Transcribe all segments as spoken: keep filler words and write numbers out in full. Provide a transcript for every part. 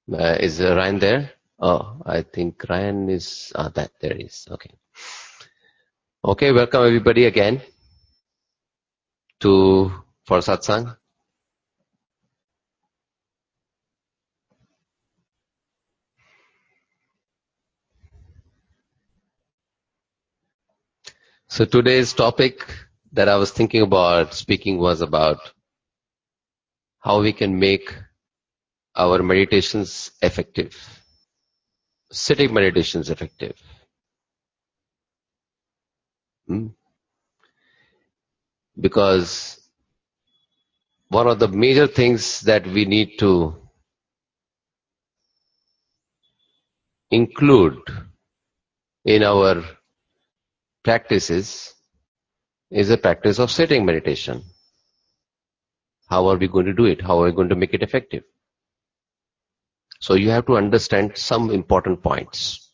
Uh, is uh, Ryan there? Oh, I think Ryan is, ah, that, there he is. Okay. Okay, welcome everybody again to, for satsang. So today's topic that I was thinking about speaking was about how we can make our meditations effective, sitting meditations effective. Hmm? Because one of the major things that we need to include in our practices is the practice of sitting meditation. How are we going to do it? How are we going to make it effective? So you have to understand some important points.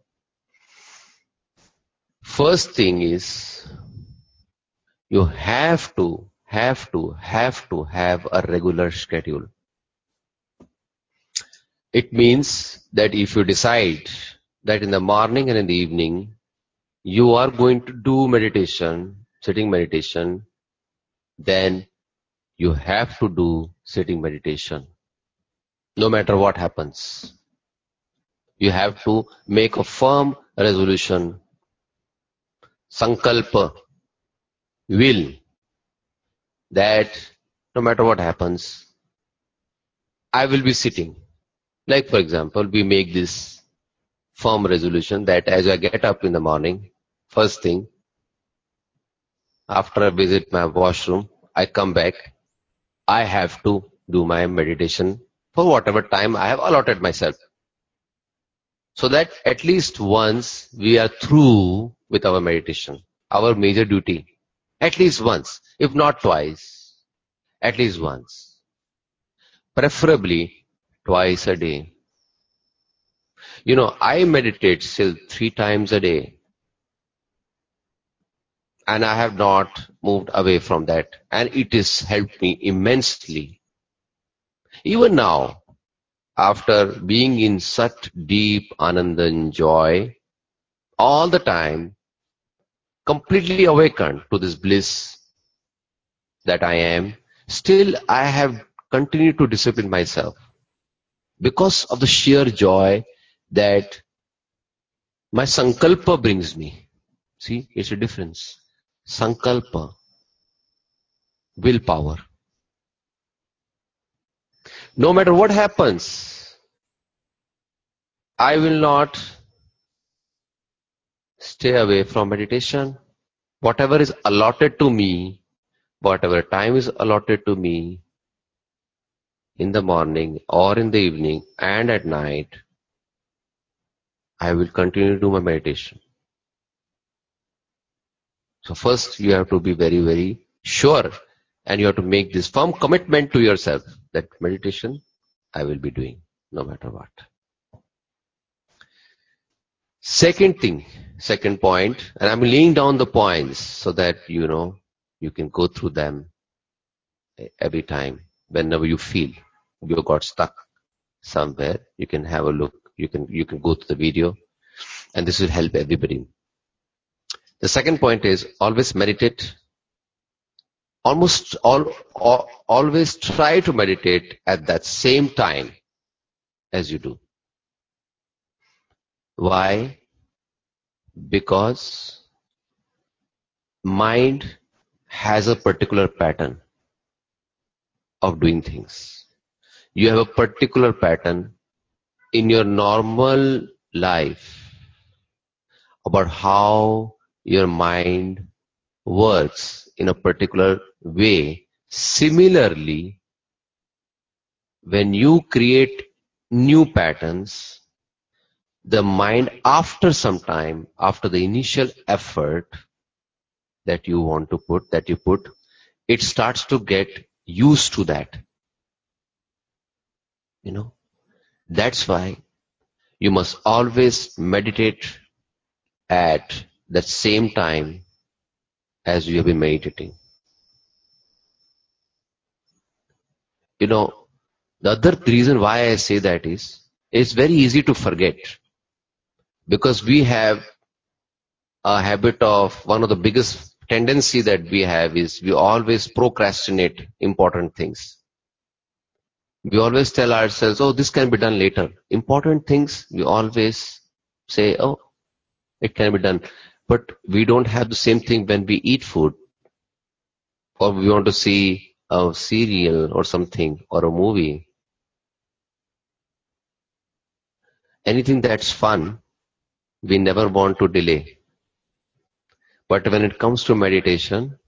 First thing is you have to, have to, have to have a regular schedule. It means that if you decide that in the morning and in the evening you are going to do meditation, sitting meditation, then you have to do sitting meditation. No matter what happens. You have to make a firm resolution, sankalpa, will, that no matter what happens, I will be sitting. Like for example, we make this firm resolution that as I get up in the morning, first thing, after I visit my washroom, I come back, I have to do my meditation for whatever time I have allotted myself. So that at least once we are through with our meditation, our major duty. At least once, if not twice, at least once. Preferably twice a day. You know, I meditate still three times a day and I have not moved away from that, and it has helped me immensely. Even now, after being in such deep ananda and joy all the time, completely awakened to this bliss that I am, still I have continued to discipline myself because of the sheer joy that my sankalpa brings me. See, it's a difference. Sankalpa, willpower. No matter what happens, I will not stay away from meditation. Whatever is allotted to me, whatever time is allotted to me in the morning or in the evening and at night, I will continue to do my meditation. So first you have to be very, very sure, and you have to make this firm commitment to yourself that meditation I will be doing no matter what. Second thing, second point, and I'm laying down the points so that you know you can go through them every time. Whenever you feel you got stuck somewhere, you can have a look. You can you can go to the video, and this will help everybody. The second point is always meditate. Almost all, all always try to meditate at that same time as you do. Why? Because mind has a particular pattern of doing things. You have a particular pattern in your normal life about how your mind works in a particular way. Similarly, when you create new patterns, the mind after some time, after the initial effort that you want to put, that you put, it starts to get used to that. You know, that's why you must always meditate at that same time as you have been meditating. You know, The other reason why I say that is, it's very easy to forget because we have a habit of, one of the biggest tendency that we have is we always procrastinate important things. We always tell ourselves, oh, this can be done later. Important things, we always say, oh, it can be done. But we don't have the same thing when we eat food, or we want to see a serial or something, or a movie. Anything that's fun, we never want to delay. But when it comes to meditation,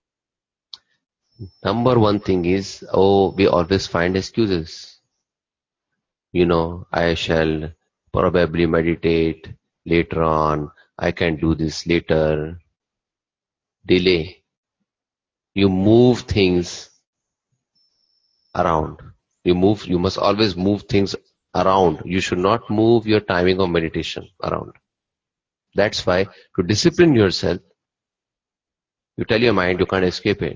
number one thing is, oh, we always find excuses. You know, I shall probably meditate later on. I can do this later. Delay. You move things around. You move, you must always move things around. You should not move your timing of meditation around. That's why to discipline yourself, you tell your mind you can't escape it.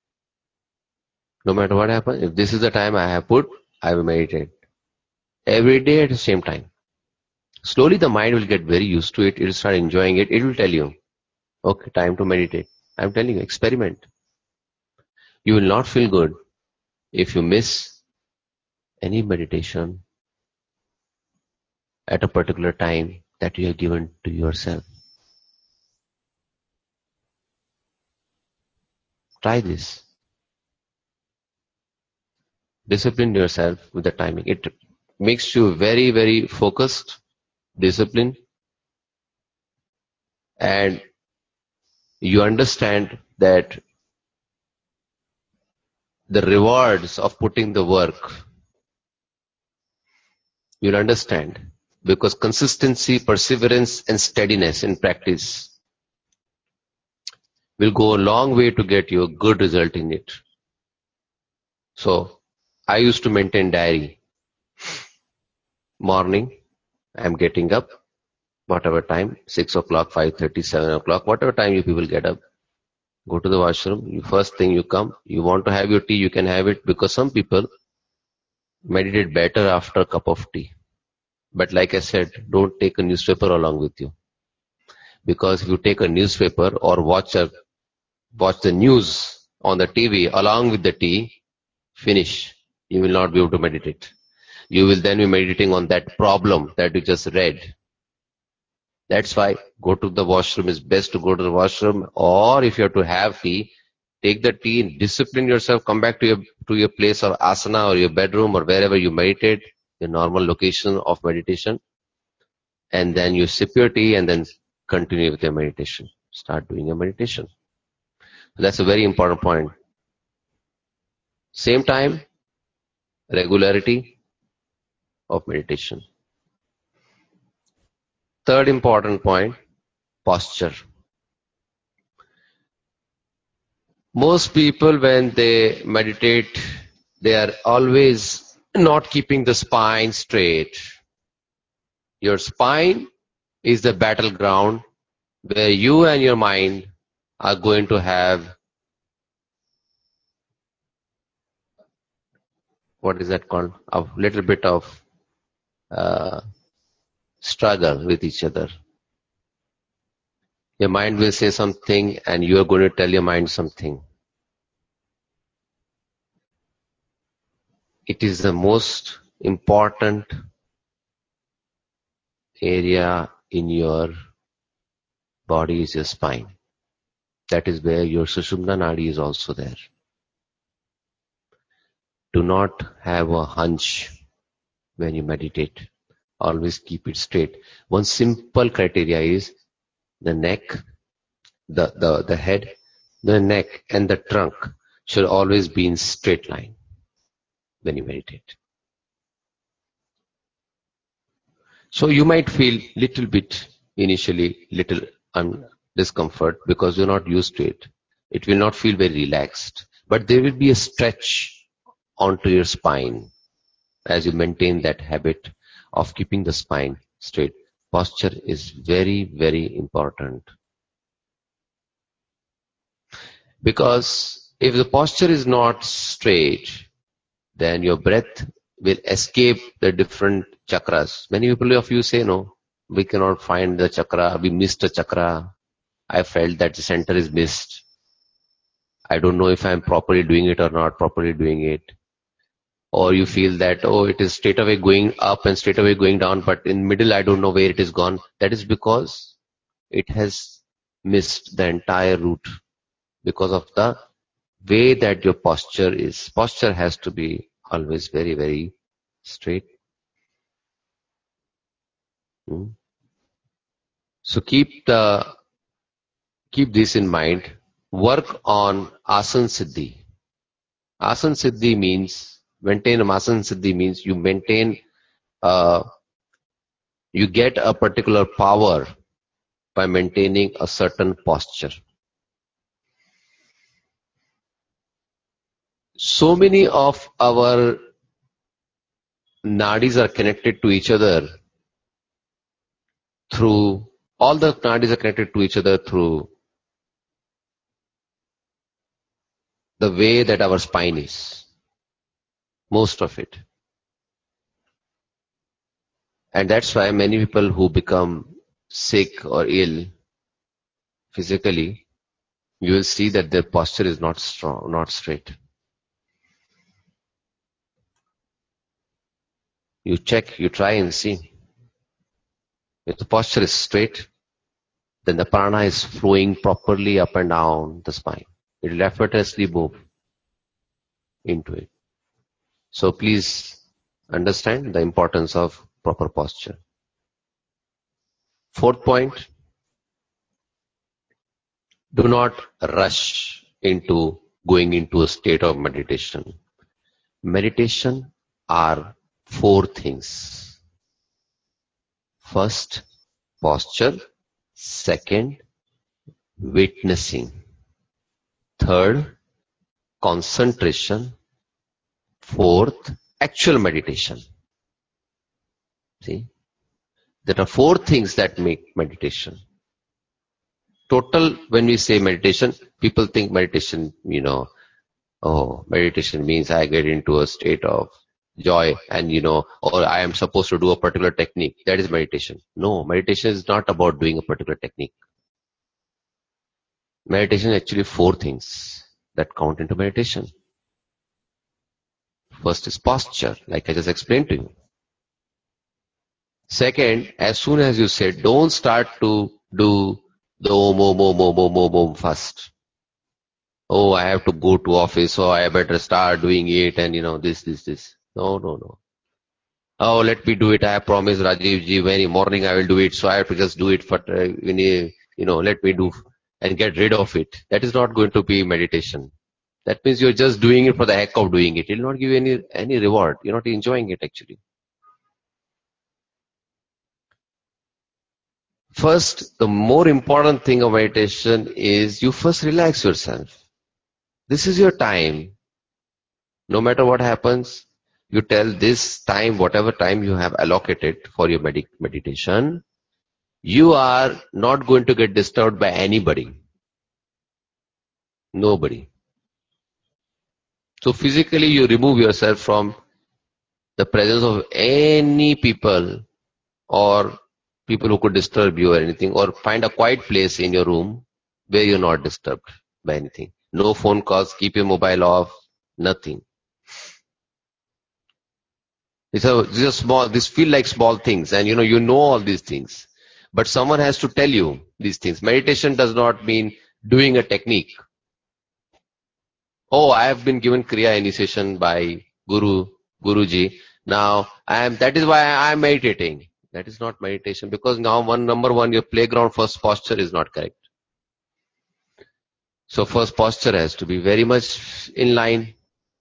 No matter what happens, if this is the time I have put, I will meditate. Every day at the same time. Slowly the mind will get very used to it. It will start enjoying it. It will tell you, okay, time to meditate. I'm telling you, experiment. You will not feel good if you miss any meditation at a particular time that you have given to yourself. Try this. Discipline yourself with the timing. It makes you very, very focused, disciplined, and you understand that the rewards of putting the work, you'll understand, because consistency, perseverance, and steadiness in practice will go a long way to get you a good result in it. So, I used to maintain diary. Morning, I'm getting up, whatever time, six o'clock, five thirty, seven o'clock, whatever time you people get up. Go to the washroom. You, first thing you come, you want to have your tea, you can have it, because some people meditate better after a cup of tea. But like I said, don't take a newspaper along with you. Because if you take a newspaper or watch a watch the news on the T V along with the tea, finish. You will not be able to meditate. You will then be meditating on that problem that you just read. That's why go to the washroom is best to go to the washroom, or if you have to have tea, take the tea, discipline yourself, come back to your to your place of asana or your bedroom or wherever you meditate, your normal location of meditation, and then you sip your tea and then continue with your meditation. Start doing your meditation. That's a very important point. Same time, regularity of meditation. Third important point, posture. Most people, when they meditate, they are always not keeping the spine straight. Your spine is the battleground where you and your mind are going to have, what is that called? A little bit of uh, struggle with each other. Your mind will say something and you are going to tell your mind something. It is the most important area in your body is your spine. That is where your Sushumna Nadi is also there. Do not have a hunch when you meditate. Always keep it straight. One simple criteria is the neck, the, the, the head, the neck and the trunk should always be in straight line when you meditate. So you might feel little bit initially, little un- discomfort because you're not used to it. It will not feel very relaxed, but there will be a stretch onto your spine as you maintain that habit of keeping the spine straight. Posture is very, very important. Because if the posture is not straight, then your breath will escape the different chakras. Many people of you say, no, we cannot find the chakra, we missed a chakra. I felt that the center is missed. I don't know if I'm properly doing it or not properly doing it. Or you feel that, oh, it is straight away going up and straight away going down, but in middle I don't know where it is gone. That is because it has missed the entire route because of the way that your posture is. Posture has to be always very, very straight. Hmm. So keep the keep this in mind. Work on Asan Siddhi. Asan Siddhi means, maintain Asan Siddhi means you maintain, uh, you get a particular power by maintaining a certain posture. So many of our nadis are connected to each other through, all the nadis are connected to each other through the way that our spine is. Most of it. And that's why many people who become sick or ill physically, you will see that their posture is not strong, not straight. You check, you try and see. If the posture is straight, then the prana is flowing properly up and down the spine. It will effortlessly move into it. So please understand the importance of proper posture. Fourth point, do not rush into going into a state of meditation. Meditation are four things. First, posture. Second, witnessing. Third, concentration. Fourth, actual meditation. See, there are four things that make meditation. Total, when we say meditation, people think meditation, you know, oh, meditation means I get into a state of joy and, you know, or I am supposed to do a particular technique. That is meditation. No, meditation is not about doing a particular technique. Meditation is actually four things that count into meditation. First is posture, like I just explained to you. Second, as soon as you said, don't start to do the om, om, om, om, om, om, om first. Oh, I have to go to office, so I better start doing it and, you know, this, this, this. No, no, no. Oh, let me do it. I promise Rajiv ji, very morning I will do it, so I have to just do it for, uh, you know, let me do and get rid of it. That is not going to be meditation. That means you're just doing it for the heck of doing it. It will not give you any, any reward. You're not enjoying it actually. First, the more important thing of meditation is you first relax yourself. This is your time. No matter what happens, you tell this time, whatever time you have allocated for your med- meditation, you are not going to get disturbed by anybody. Nobody. So physically you remove yourself from the presence of any people or people who could disturb you or anything, or find a quiet place in your room where you're not disturbed by anything. No phone calls, keep your mobile off, nothing. These are, these are small, these feel like small things and you know, you know all these things. But someone has to tell you these things. Meditation does not mean doing a technique. Oh, I have been given Kriya initiation by Guru, Guruji. Now, I am, that is why I am meditating. That is not meditation because now one, number one, your playground first posture is not correct. So first posture has to be very much in line.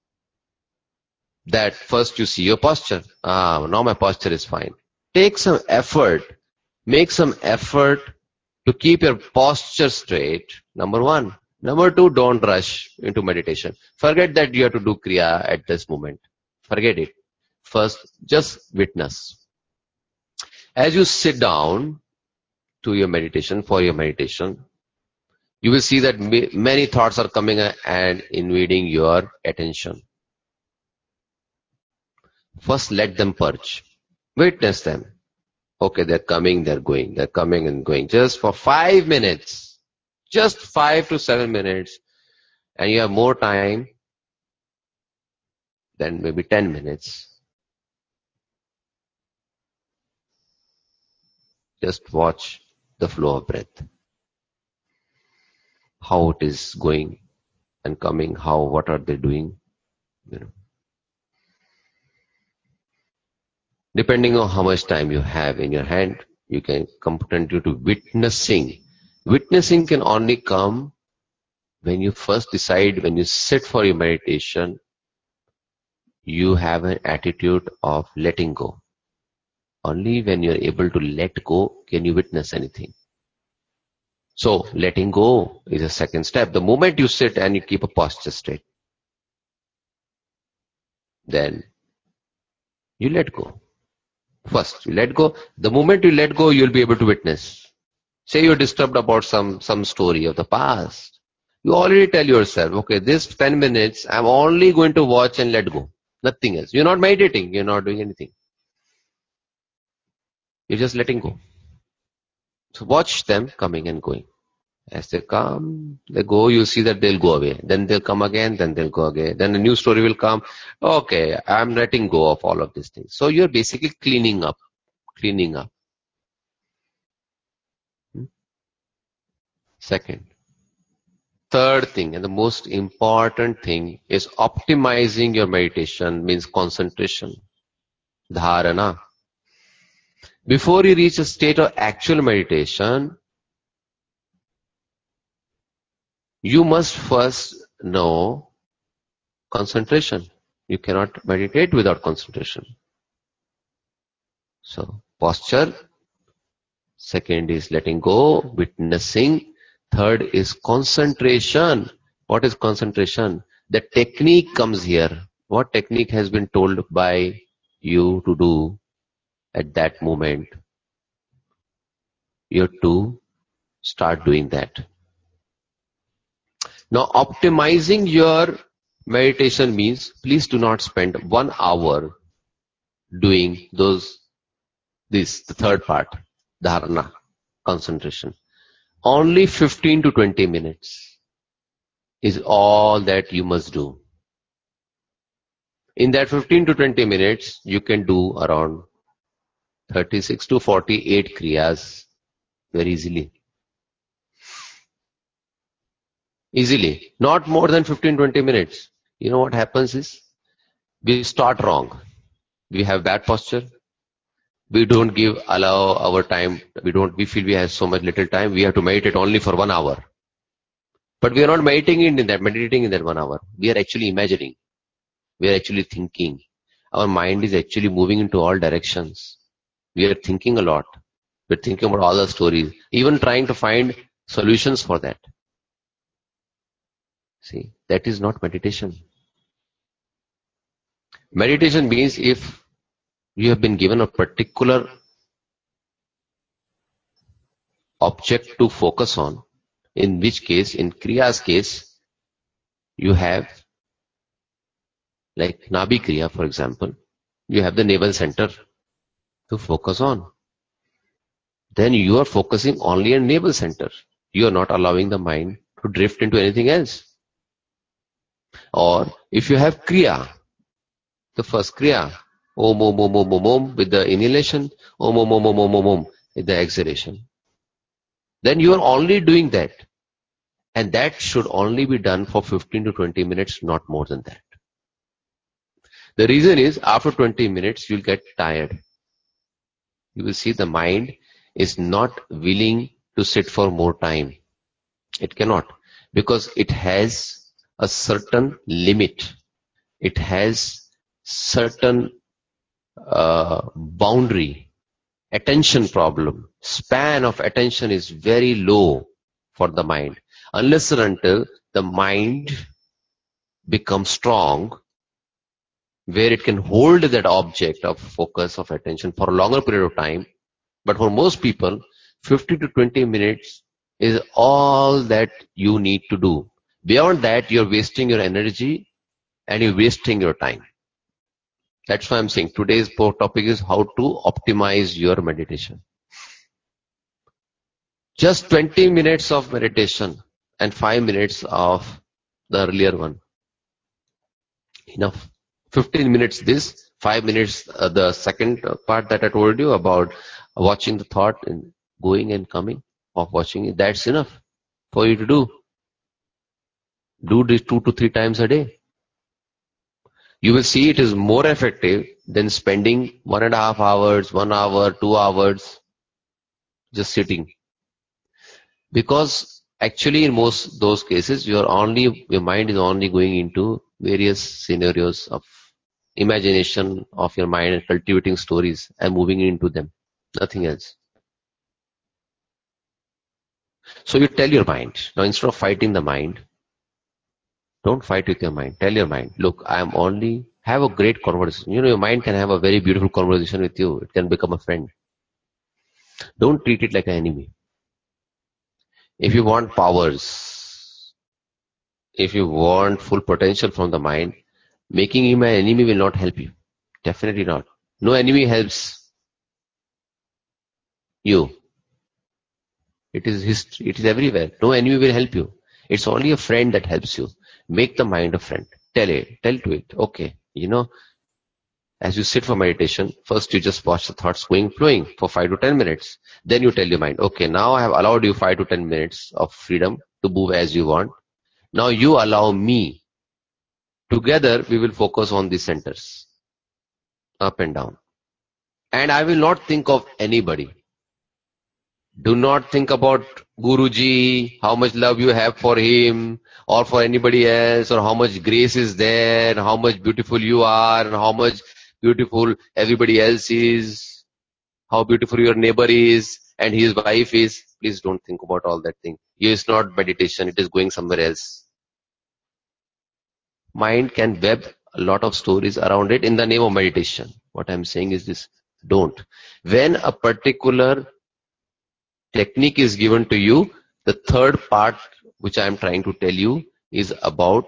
That first you see your posture. Ah, now my posture is fine. Take some effort. Make some effort to keep your posture straight. Number one. Number two, don't rush into meditation. Forget that you have to do Kriya at this moment. Forget it. First, just witness. As you sit down to your meditation, for your meditation, you will see that many thoughts are coming and invading your attention. First, let them purge. Witness them. Okay, they're coming, they're going, they're coming and going. Just for five minutes. Just five to seven minutes. And you have more time than maybe ten minutes. Just watch the flow of breath. How it is going and coming, how, what are they doing, you know. Depending on how much time you have in your hand, you can continue to witnessing. Witnessing can only come when you first decide, when you sit for your meditation, you have an attitude of letting go. Only when you're able to let go can you witness anything. So letting go is a second step. The moment you sit and you keep a posture straight, then you let go. First, you let go. The moment you let go, you'll be able to witness. Say you're disturbed about some, some story of the past. You already tell yourself, okay, this ten minutes, I'm only going to watch and let go. Nothing else. You're not meditating. You're not doing anything. You're just letting go. So watch them coming and going. As they come, they go, you see that they'll go away. Then they'll come again, then they'll go again. Then a new story will come. Okay, I'm letting go of all of these things. So you're basically cleaning up, cleaning up. Hmm? Second. Third thing, and the most important thing, is optimizing your meditation, means concentration. Dharana. Before you reach a state of actual meditation, you must first know concentration. You cannot meditate without concentration. So, posture. Second is letting go, witnessing. Third is concentration. What is concentration? The technique comes here. What technique has been told by you to do at that moment? You have to start doing that. Now, optimizing your meditation means, please do not spend one hour doing those, this, the third part, dharana, concentration. Only fifteen to twenty minutes is all that you must do. In that fifteen to twenty minutes, you can do around thirty-six to forty-eight kriyas very easily. Easily. Not more than fifteen to twenty minutes. You know what happens is, we start wrong. We have bad posture. We don't give, allow our time. We don't, we feel we have so much little time. We have to meditate only for one hour. But we are not meditating in that, meditating in that one hour. We are actually imagining. We are actually thinking. Our mind is actually moving into all directions. We are thinking a lot. We're thinking about all the stories, even trying to find solutions for that. See, that is not meditation. Meditation means if you have been given a particular object to focus on, in which case, in Kriya's case, you have, like Nabi Kriya, for example, you have the navel center to focus on. Then you are focusing only on navel center. You are not allowing the mind to drift into anything else. Or if you have Kriya, the first Kriya, Om Om Om Om Om Om with the inhalation, Om Om Om Om Om Om Om with the exhalation. Then you are only doing that. And that should only be done for fifteen to twenty minutes, not more than that. The reason is, after twenty minutes, you'll get tired. You will see the mind is not willing to sit for more time. It cannot, because it has a certain limit. It has certain uh, boundary, attention problem. Span of attention is very low for the mind. Unless and until the mind becomes strong, where it can hold that object of focus of attention for a longer period of time. But for most people, fifteen to twenty minutes is all that you need to do. Beyond that, you're wasting your energy and you're wasting your time. That's why I'm saying today's po- topic is how to optimize your meditation. Just twenty minutes of meditation and five minutes of the earlier one. Enough. fifteen minutes this, five minutes uh, the second uh, part that I told you about watching the thought and going and coming of watching it. That's enough for you to do. Do this two to three times a day. You will see it is more effective than spending one and a half hours, one hour, two hours just sitting. Because actually in most those cases, your only your mind is only going into various scenarios of imagination of your mind and cultivating stories and moving into them. Nothing else. So you tell your mind. Now instead of fighting the mind, don't fight with your mind. Tell your mind, look, I am only have a great conversation. You know, your mind can have a very beautiful conversation with you. It can become a friend. Don't treat it like an enemy. If you want powers, if you want full potential from the mind, making him an enemy will not help you. Definitely not. No enemy helps you. It is history. It is everywhere. No enemy will help you. It's only a friend that helps you. Make the mind a friend. Tell it. Tell to it. Okay. You know, as you sit for meditation, first you just watch the thoughts going, flowing for five to ten minutes. Then you tell your mind, okay, now I have allowed you five to ten minutes of freedom to move as you want. Now you allow me. Together we will focus on the centers, up and down. And I will not think of anybody. Do not think about Guruji, how much love you have for him or for anybody else, or how much grace is there, how much beautiful you are, and how much beautiful everybody else is, how beautiful your neighbor is and his wife is. Please don't think about all that thing. Here is not meditation, it is going somewhere else. Mind can web a lot of stories around it in the name of meditation. What I'm saying is this, don't. When a particular technique is given to you, the third part which I am trying to tell you is about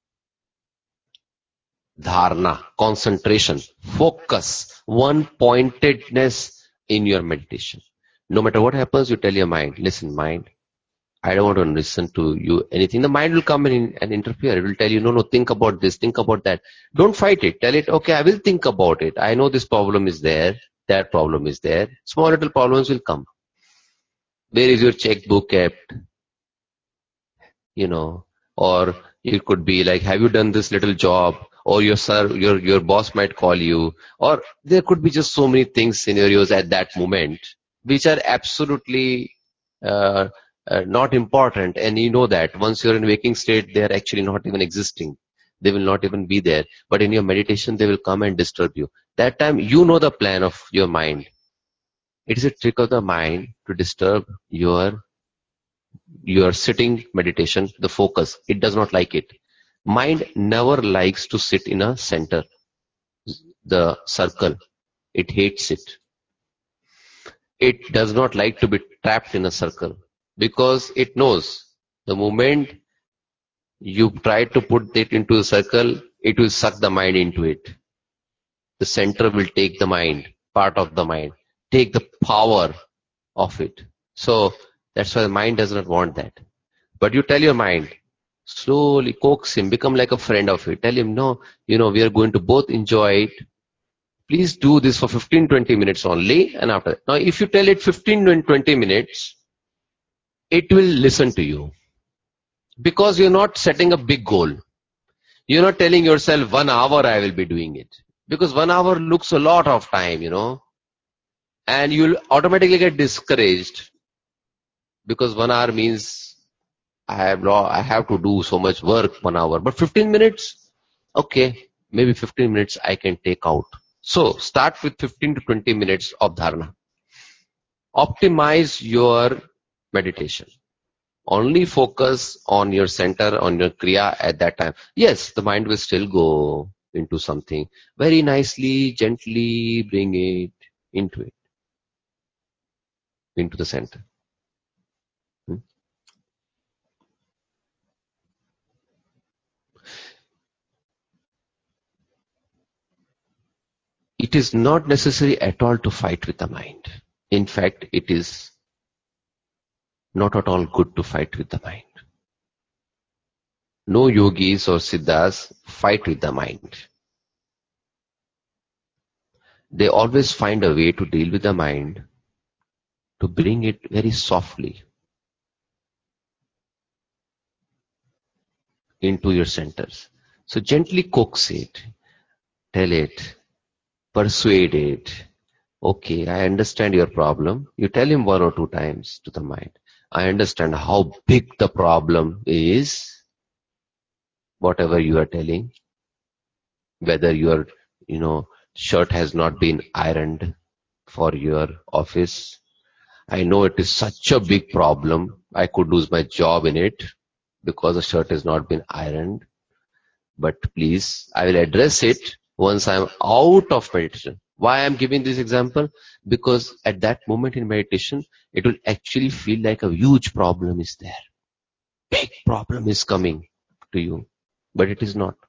dharana, concentration, focus, one pointedness in your meditation. No matter what happens, you tell your mind, listen mind, I don't want to listen to you anything. The mind will come in and interfere. It will tell you, no, no, think about this, think about that. Don't fight it. Tell it, okay, I will think about it. I know this problem is there, that problem is there. Small little problems will come. Where is your checkbook kept? You know, or it could be like, have you done this little job? Or your sir, your, your boss might call you. Or there could be just so many things, scenarios at that moment, which are absolutely uh, uh, not important. And you know that once you're in waking state, they are actually not even existing. They will not even be there. But in your meditation, they will come and disturb you. That time, you know the plan of your mind. It is a trick of the mind to disturb your your sitting meditation, the focus. It does not like it. Mind never likes to sit in a center, the circle. It hates it. It does not like to be trapped in a circle because it knows the moment you try to put it into a circle, it will suck the mind into it. The center will take the mind, part of the mind, take the power of it. So that's why the mind does not want that. But you tell your mind, slowly coax him, become like a friend of it. Tell him, no, you know, we are going to both enjoy it. Please do this for fifteen to twenty minutes only. And after that. Now, if you tell it fifteen to twenty minutes, it will listen to you. Because you're not setting a big goal. You're not telling yourself one hour I will be doing it. Because one hour looks a lot of time, you know. And you'll automatically get discouraged. Because one hour means I have law, I have to do so much work one hour. But fifteen minutes, okay, maybe fifteen minutes I can take out. So start with fifteen to twenty minutes of dharana. Optimize your meditation. Only focus on your center, on your kriya at that time. Yes, the mind will still go into something. Very nicely, gently bring it into it, into the center. Hmm? It is not necessary at all to fight with the mind. In fact, it is not at all good to fight with the mind. No yogis or siddhas fight with the mind. They always find a way to deal with the mind, to bring it very softly into your centers. So gently coax it, tell it, persuade it. Okay, I understand your problem. You tell him one or two times to the mind. I understand how big the problem is, whatever you are telling. Whether your, you know, shirt has not been ironed for your office. I know it is such a big problem. I could lose my job in it because the shirt has not been ironed. But please, I will address it once I am out of meditation. Why I am giving this example? Because at that moment in meditation, it will actually feel like a huge problem is there. Big problem is coming to you. But it is not.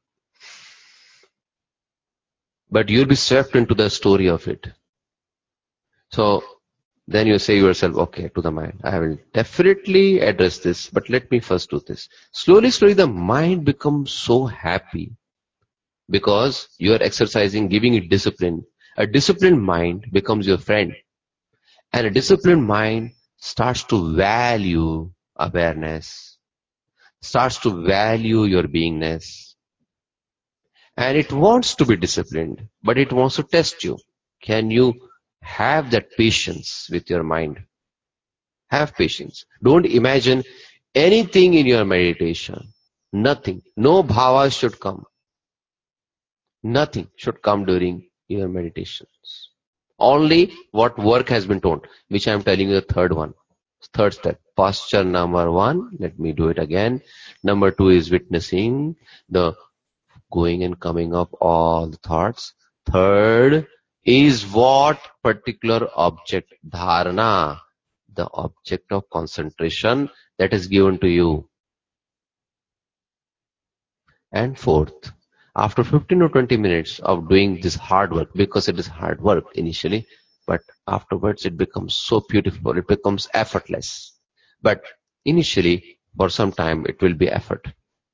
But you'll be swept into the story of it. So then you say yourself, okay, to the mind, I will definitely address this, but let me first do this. Slowly, slowly the mind becomes so happy because you are exercising, giving it discipline. A disciplined mind becomes your friend. And a disciplined mind starts to value awareness, starts to value your beingness. And it wants to be disciplined, but it wants to test you. Can you have that patience with your mind? Have patience. Don't imagine anything in your meditation. Nothing. No bhava should come. Nothing should come during your meditations. Only what work has been told, which I am telling you the third one. Third step. Posture number one. Let me do it again. Number two is witnessing the going and coming of all the thoughts. Third is what particular object, dharana, the object of concentration that is given to you. And fourth, after fifteen or twenty minutes of doing this hard work, because it is hard work initially, but afterwards it becomes so beautiful, it becomes effortless. But initially, for some time, it will be effort.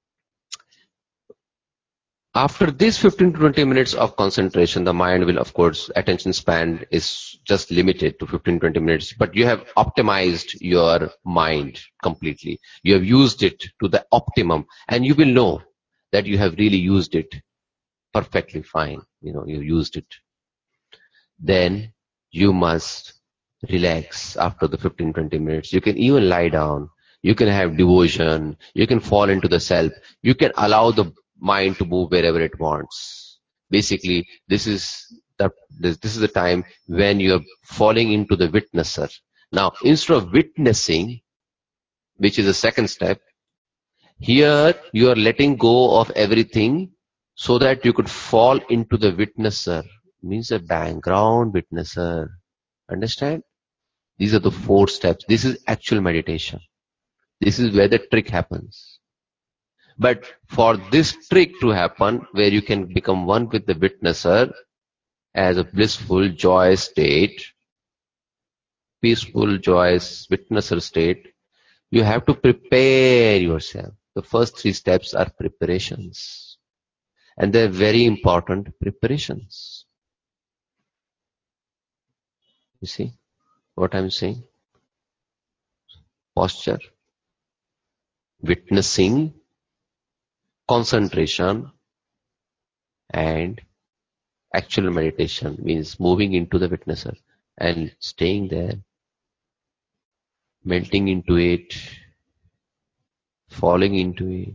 After these fifteen to twenty minutes of concentration, the mind will, of course, attention span is just limited to fifteen to twenty minutes, but you have optimized your mind completely. You have used it to the optimum, and you will know that you have really used it perfectly fine. You know, you used it. Then you must relax after the fifteen to twenty minutes. You can even lie down. You can have devotion. You can fall into the self. You can allow the mind to move wherever it wants. Basically, this is the this, this is the time when you're falling into the witnesser. Now, instead of witnessing, which is the second step, here you are letting go of everything so that you could fall into the witnesser. Means a background witnesser. Understand? These are the four steps. This is actual meditation. This is where the trick happens. But for this trick to happen, where you can become one with the witnesser as a blissful, joyous state, peaceful, joyous witnesser state, you have to prepare yourself. The first three steps are preparations. And they're very important preparations. You see what I'm saying? Posture, witnessing, concentration, and actual meditation means moving into the witnesser and staying there, melting into it, falling into it.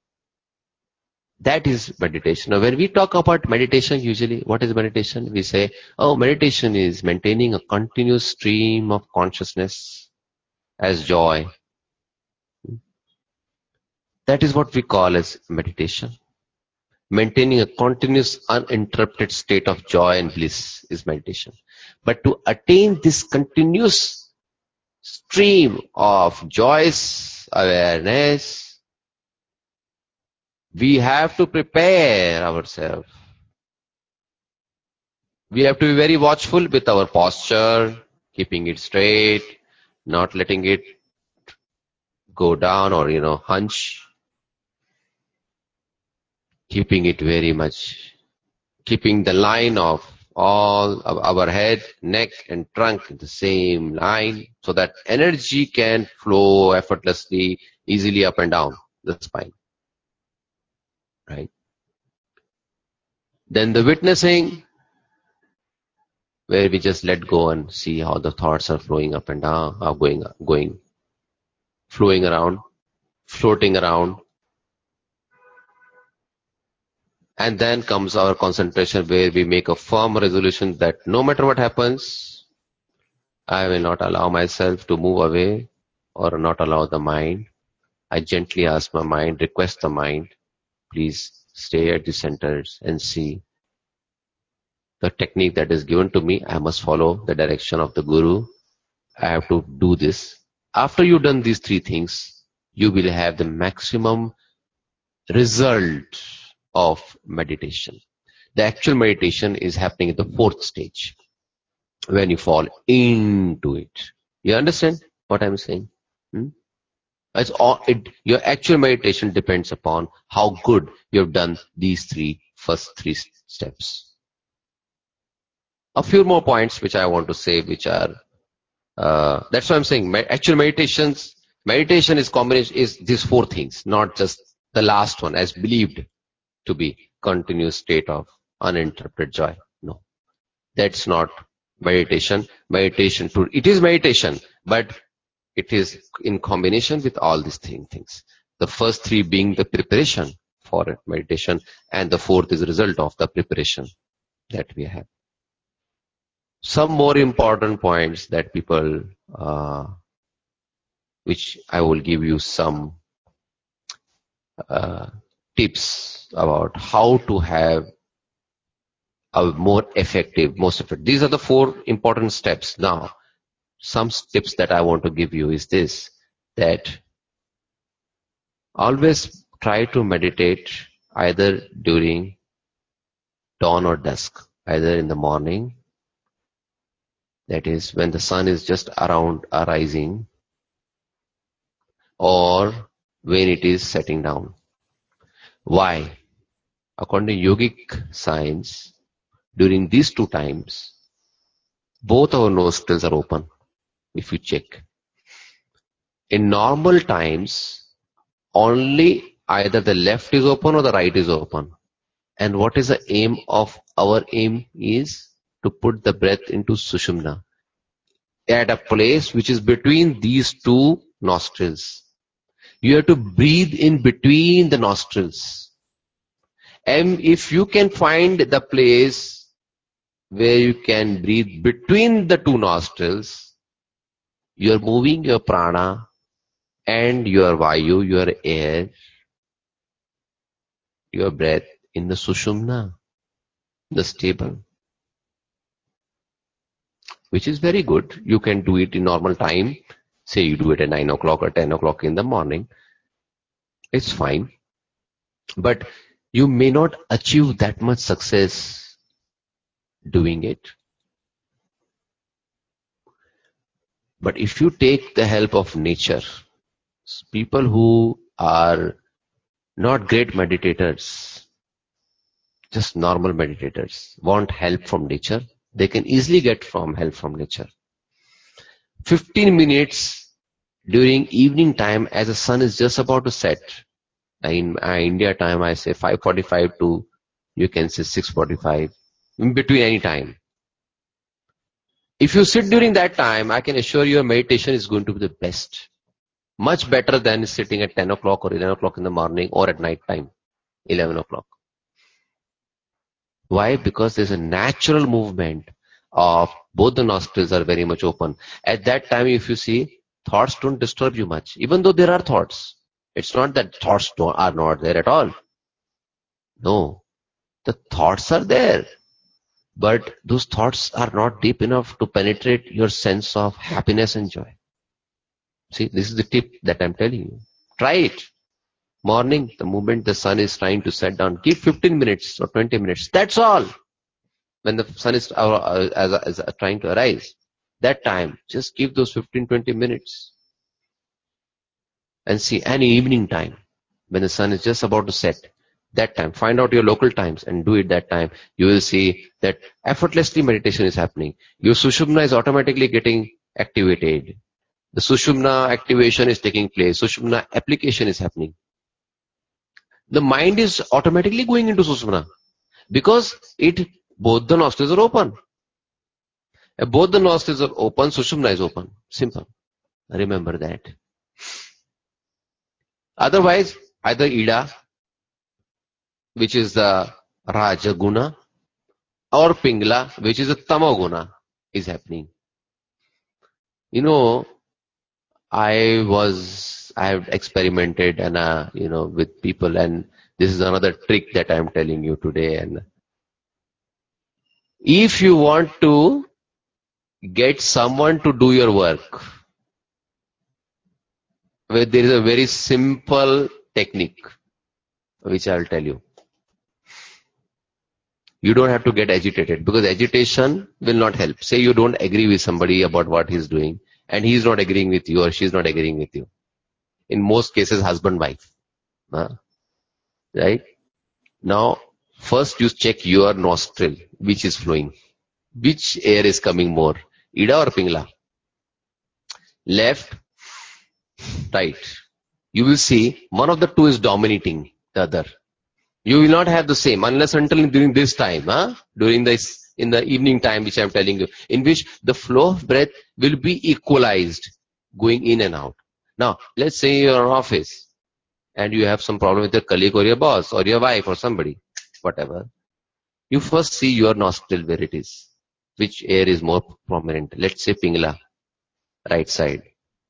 That is meditation. Now, when we talk about meditation, usually, what is meditation? We say, oh, meditation is maintaining a continuous stream of consciousness as joy. That is what we call as meditation. Maintaining a continuous, uninterrupted state of joy and bliss is meditation. But to attain this continuous stream of joyous awareness, we have to prepare ourselves. We have to be very watchful with our posture, keeping it straight, not letting it go down or, you know, hunch, keeping it very much, keeping the line of all of our head, neck and trunk in the same line so that energy can flow effortlessly, easily up and down the spine, right? Then the witnessing, where we just let go and see how the thoughts are flowing up and down, are going, going, flowing around, floating around. And then comes our concentration, where we make a firm resolution that no matter what happens, I will not allow myself to move away or not allow the mind. I gently ask my mind, request the mind, please stay at the centers and see the technique that is given to me. I must follow the direction of the Guru. I have to do this. After you've done these three things, you will have the maximum result of meditation. The actual meditation is happening at the fourth stage, when you fall into it. You understand what I'm saying? Hmm? It's all, it, your actual meditation depends upon how good you've done these three first three steps. A few more points which I want to say, which are uh, that's what I'm saying. Me- actual meditations, meditation is combination is these four things, not just the last one as believed to be continuous state of uninterrupted joy. No, that's not meditation. Meditation to it is meditation, but it is in combination with all these thing, things. The first three being the preparation for meditation, and the fourth is a result of the preparation that we have. Some more important points that people, uh, which I will give you some uh, tips about how to have a more effective, most effective. These are the four important steps. Now, some tips that I want to give you is this, that always try to meditate either during dawn or dusk, either in the morning, that is when the sun is just around arising, or when it is setting down. Why? According to yogic science, during these two times, both our nostrils are open, if you check. In normal times, only either the left is open or the right is open. And what is the aim of our aim is to put the breath into Sushumna, at a place which is between these two nostrils. You have to breathe in between the nostrils. And if you can find the place where you can breathe between the two nostrils, you are moving your prana and your vayu, your air, your breath in the Sushumna, the stable, which is very good. You can do it in normal time. Say you do it at nine o'clock or ten o'clock in the morning. It's fine. But you may not achieve that much success doing it. But if you take the help of nature, people who are not great meditators, just normal meditators, want help from nature, they can easily get from help from nature. fifteen minutes during evening time as the sun is just about to set. In uh, India time, I say five forty-five to, you can say six forty-five, in between any time. If you sit during that time, I can assure you your meditation is going to be the best. Much better than sitting at ten o'clock or eleven o'clock in the morning or at night time, eleven o'clock. Why? Because there's a natural movement of both the nostrils are very much open. At that time, if you see, thoughts don't disturb you much, even though there are thoughts. It's not that thoughts don't, are not there at all. No, the thoughts are there, but those thoughts are not deep enough to penetrate your sense of happiness and joy. See, this is the tip that I'm telling you. Try it. Morning, the moment the sun is trying to set down, give fifteen minutes or twenty minutes. That's all. when the sun is uh, as, as, as trying to arise, that time, just give those fifteen to twenty minutes and see. Any evening time, when the sun is just about to set, that time, find out your local times and do it that time. You will see that effortlessly meditation is happening. Your Sushumna is automatically getting activated. The Sushumna activation is taking place. Sushumna application is happening. The mind is automatically going into Sushumna because it both the nostrils are open. If both the nostrils are open, Sushumna is open. Simple. Remember that. Otherwise, either Ida, which is the Rajaguna, or Pingla, which is the Tamoguna, is happening. You know, I was, I have experimented and, uh, you know, with people, and this is another trick that I am telling you today. And if you want to get someone to do your work, where there is a very simple technique, which I'll tell you. You don't have to get agitated, because agitation will not help. Say you don't agree with somebody about what he's doing, and he's not agreeing with you or she's not agreeing with you. In most cases, husband, wife. Huh? Right? Now, first you check your nostril, which is flowing. Which air is coming more? Ida or Pingla? Left, right. You will see one of the two is dominating the other. You will not have the same unless until during this time, huh? During this, in the evening time, which I am telling you, in which the flow of breath will be equalized, going in and out. Now, let's say you're in an office and you have some problem with your colleague or your boss or your wife or somebody, whatever. You first see your nostril where it is. Which air is more prominent? Let's say Pingla, right side.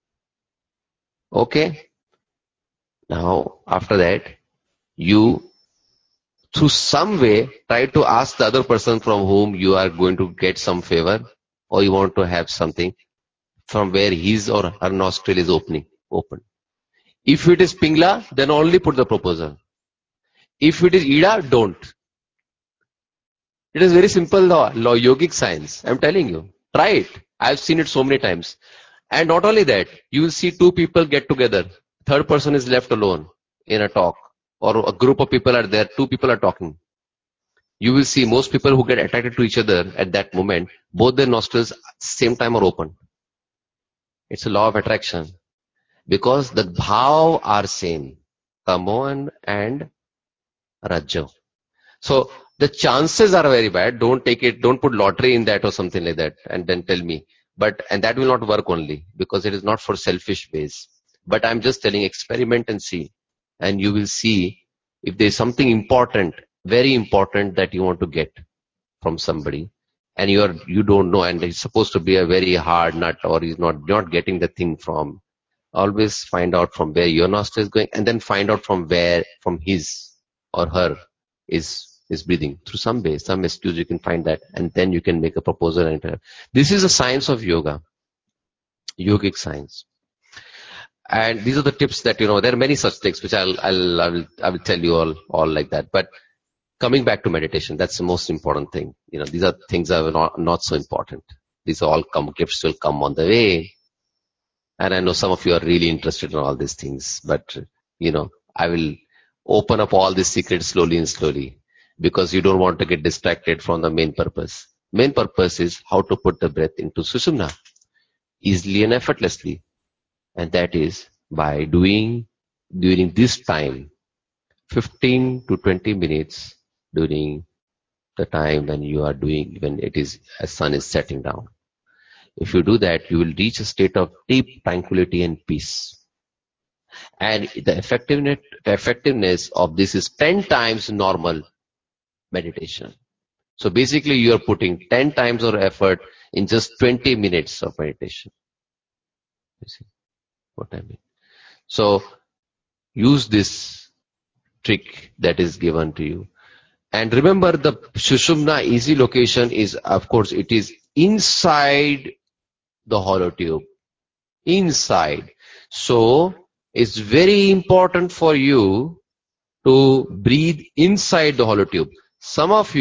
Okay? Now, after that, you through some way try to ask the other person from whom you are going to get some favor, or you want to have something from where his or her nostril is opening, open. If it is Pingla, then only put the proposal. If it is Ida, don't. It is very simple law, law, yogic science. I'm telling you. Try it. I've seen it so many times. And not only that, you will see two people get together. Third person is left alone in a talk. Or a group of people are there, two people are talking. You will see most people who get attracted to each other at that moment, both their nostrils same time are open. It's a law of attraction. Because the bhav are same. Tamo and, and Rajo. So the chances are very bad. Don't take it, don't put lottery in that or something like that and then tell me. But, and that will not work only because it is not for selfish ways. But I'm just telling, experiment and see. And you will see if there's something important, very important that you want to get from somebody and you are, you don't know, and it's supposed to be a very hard nut or he's not, not getting the thing from. Always find out from where your nostril is going and then find out from where, from his or her is is breathing. Through some way, some excuse you can find that, and then you can make a proposal. And this is a science of yoga, yogic science. And these are the tips that, you know, there are many such things which I'll, I'll, I will, I will tell you all, all like that. But coming back to meditation, that's the most important thing. You know, these are things that are not, not so important. These are all come, gifts will come on the way. And I know some of you are really interested in all these things, but, you know, I will open up all these secrets slowly and slowly because you don't want to get distracted from the main purpose. Main purpose is how to put the breath into Sushumna easily and effortlessly. And that is by doing during this time, fifteen to twenty minutes during the time when you are doing, when it is, as sun is setting down. If you do that, you will reach a state of deep tranquility and peace. And the effectiveness, the effectiveness of this is ten times normal meditation. So basically you are putting ten times your effort in just twenty minutes of meditation. You see what I mean? So use this trick that is given to you. And remember, the Sushumna easy location is, of course, it is inside the hollow tube. Inside. So it's very important for you to breathe inside the hollow tube. Some of you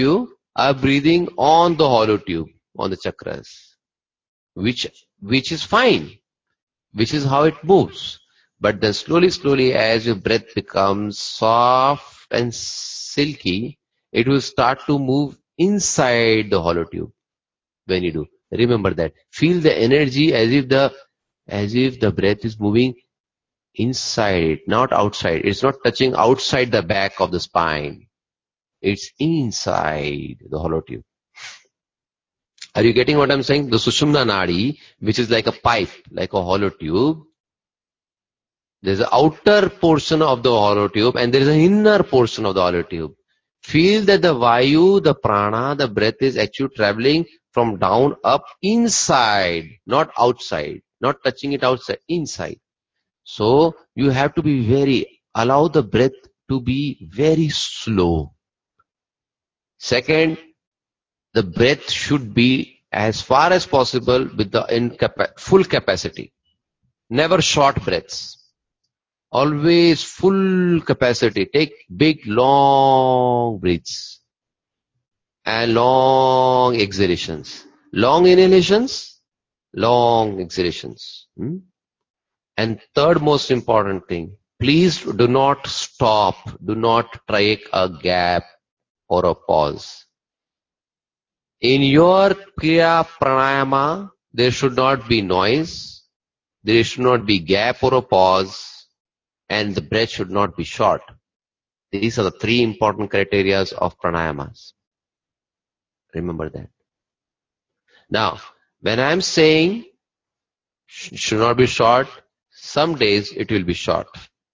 are breathing on the hollow tube, on the chakras, which, which is fine, which is how it moves. But then slowly, slowly, as your breath becomes soft and silky, it will start to move inside the hollow tube. When you do, remember that. Feel the energy as if the, as if the breath is moving inside it, not outside. It's not touching outside the back of the spine. It's inside the hollow tube. Are you getting what I'm saying? The Sushumna Nadi, which is like a pipe, like a hollow tube. There's an outer portion of the hollow tube and there is an inner portion of the hollow tube. Feel that the Vayu, the Prana, the breath is actually traveling from down up inside, not outside, not touching it outside, inside. So you have to be very, allow the breath to be very slow. Second, the breath should be as far as possible with the in capa- full capacity. Never short breaths. Always full capacity. Take big, long breaths and long exhalations. Long inhalations, long exhalations. Hmm? And third most important thing, please do not stop. Do not take a gap or a pause. In your Kriya Pranayama, there should not be noise. There should not be gap or a pause. And the breath should not be short. These are the three important criteria of pranayamas. Remember that. Now, when I'm saying should not be short, some days it will be short.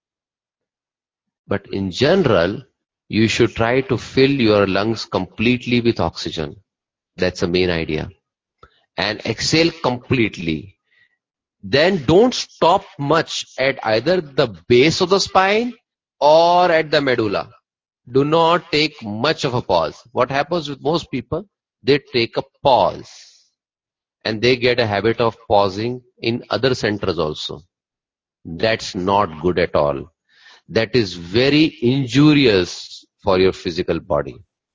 But in general, you should try to fill your lungs completely with oxygen. That's the main idea. And exhale completely. Then don't stop much at either the base of the spine or at the medulla. Do not take much of a pause. What happens with most people? They take a pause. And they get a habit of pausing in other centers also. That's not good at all. That is very injurious for your physical body.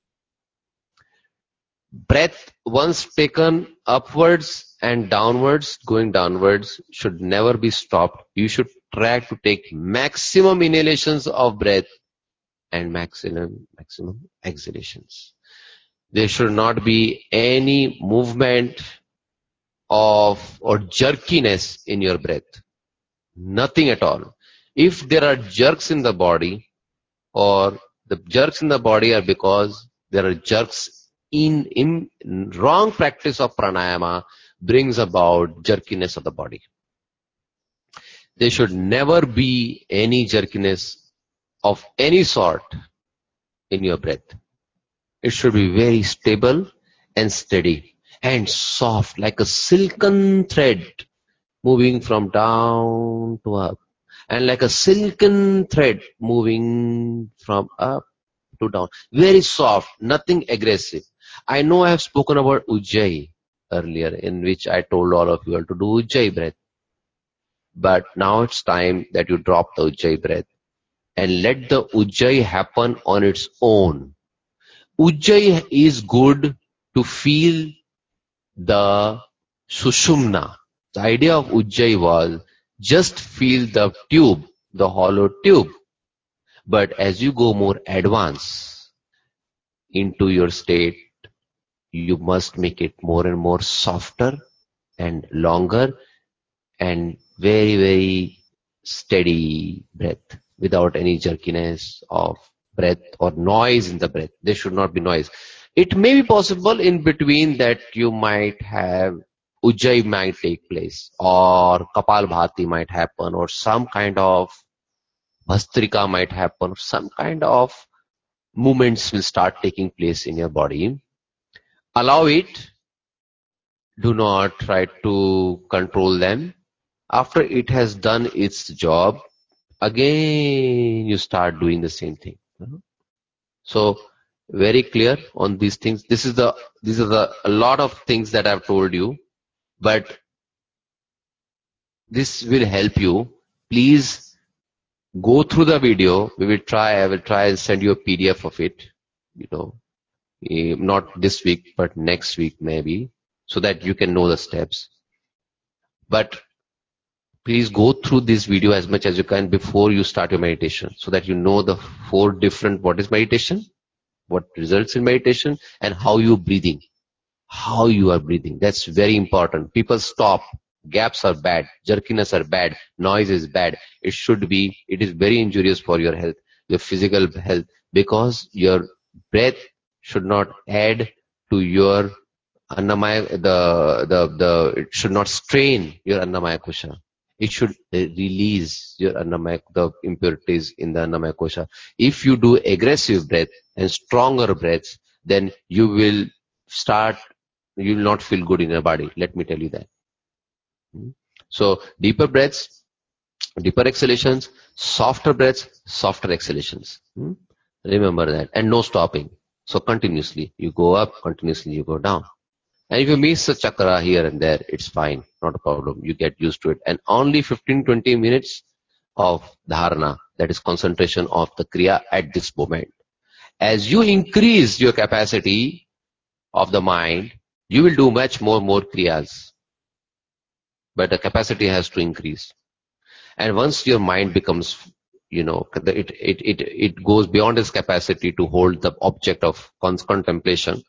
Breath, once taken upwards and downwards, going downwards, should never be stopped. You should try to take maximum inhalations of breath and maximum, maximum exhalations. There should not be any movement of or jerkiness in your breath. Nothing at all. If there are jerks in the body, or the jerks in the body are because there are jerks in, in wrong practice of pranayama brings about jerkiness of the body. There should never be any jerkiness of any sort in your breath. It should be very stable and steady and soft, like a silken thread moving from down to up, and like a silken thread moving from up to down. Very soft, nothing aggressive. I know I have spoken about Ujjayi earlier, in which I told all of you all to do Ujjayi breath. But now it's time that you drop the Ujjayi breath and let the Ujjayi happen on its own. Ujjayi is good to feel the Sushumna. The idea of Ujjayi was just feel the tube, the hollow tube. But as you go more advanced into your state, you must make it more and more softer and longer and very, very steady breath without any jerkiness of breath or noise in the breath. There should not be noise. It may be possible in between that you might have Ujjayi might take place, or Kapalbhati might happen, or some kind of Bhastrika might happen, or some kind of movements will start taking place in your body. Allow it. Do not try to control them. After it has done its job, again you start doing the same thing. So very clear on these things. This is the these are the a lot of things that I've told you, but this will help you. Please go through the video. We will try. I will try and send you a P D F of it. You know, eh, not this week, but next week maybe, so that you can know the steps. But please go through this video as much as you can before you start your meditation, so that you know the four different, what is meditation, what results in meditation, and how you breathing, how you are breathing. That's very important. People stop. Gaps are bad. Jerkiness are bad. Noise is bad. It should be, it is very injurious for your health, your physical health, because your breath should not add to your annamaya, the, the, the, it should not strain your annamaya kosha. It should uh, release your annamaya, the impurities in the annamaya kosha. If you do aggressive breath and stronger breaths, then you will start, you will not feel good in your body. Let me tell you that. So deeper breaths, deeper exhalations, softer breaths, softer exhalations. Remember that. And no stopping. So continuously you go up, continuously you go down. And if you miss a chakra here and there, it's fine, not a problem. You get used to it. And only fifteen to twenty minutes of dharana, that is concentration of the kriya at this moment. As you increase your capacity of the mind, you will do much more, more kriyas. But the capacity has to increase. And once your mind becomes, you know, it, it, it, it goes beyond its capacity to hold the object of contemplation,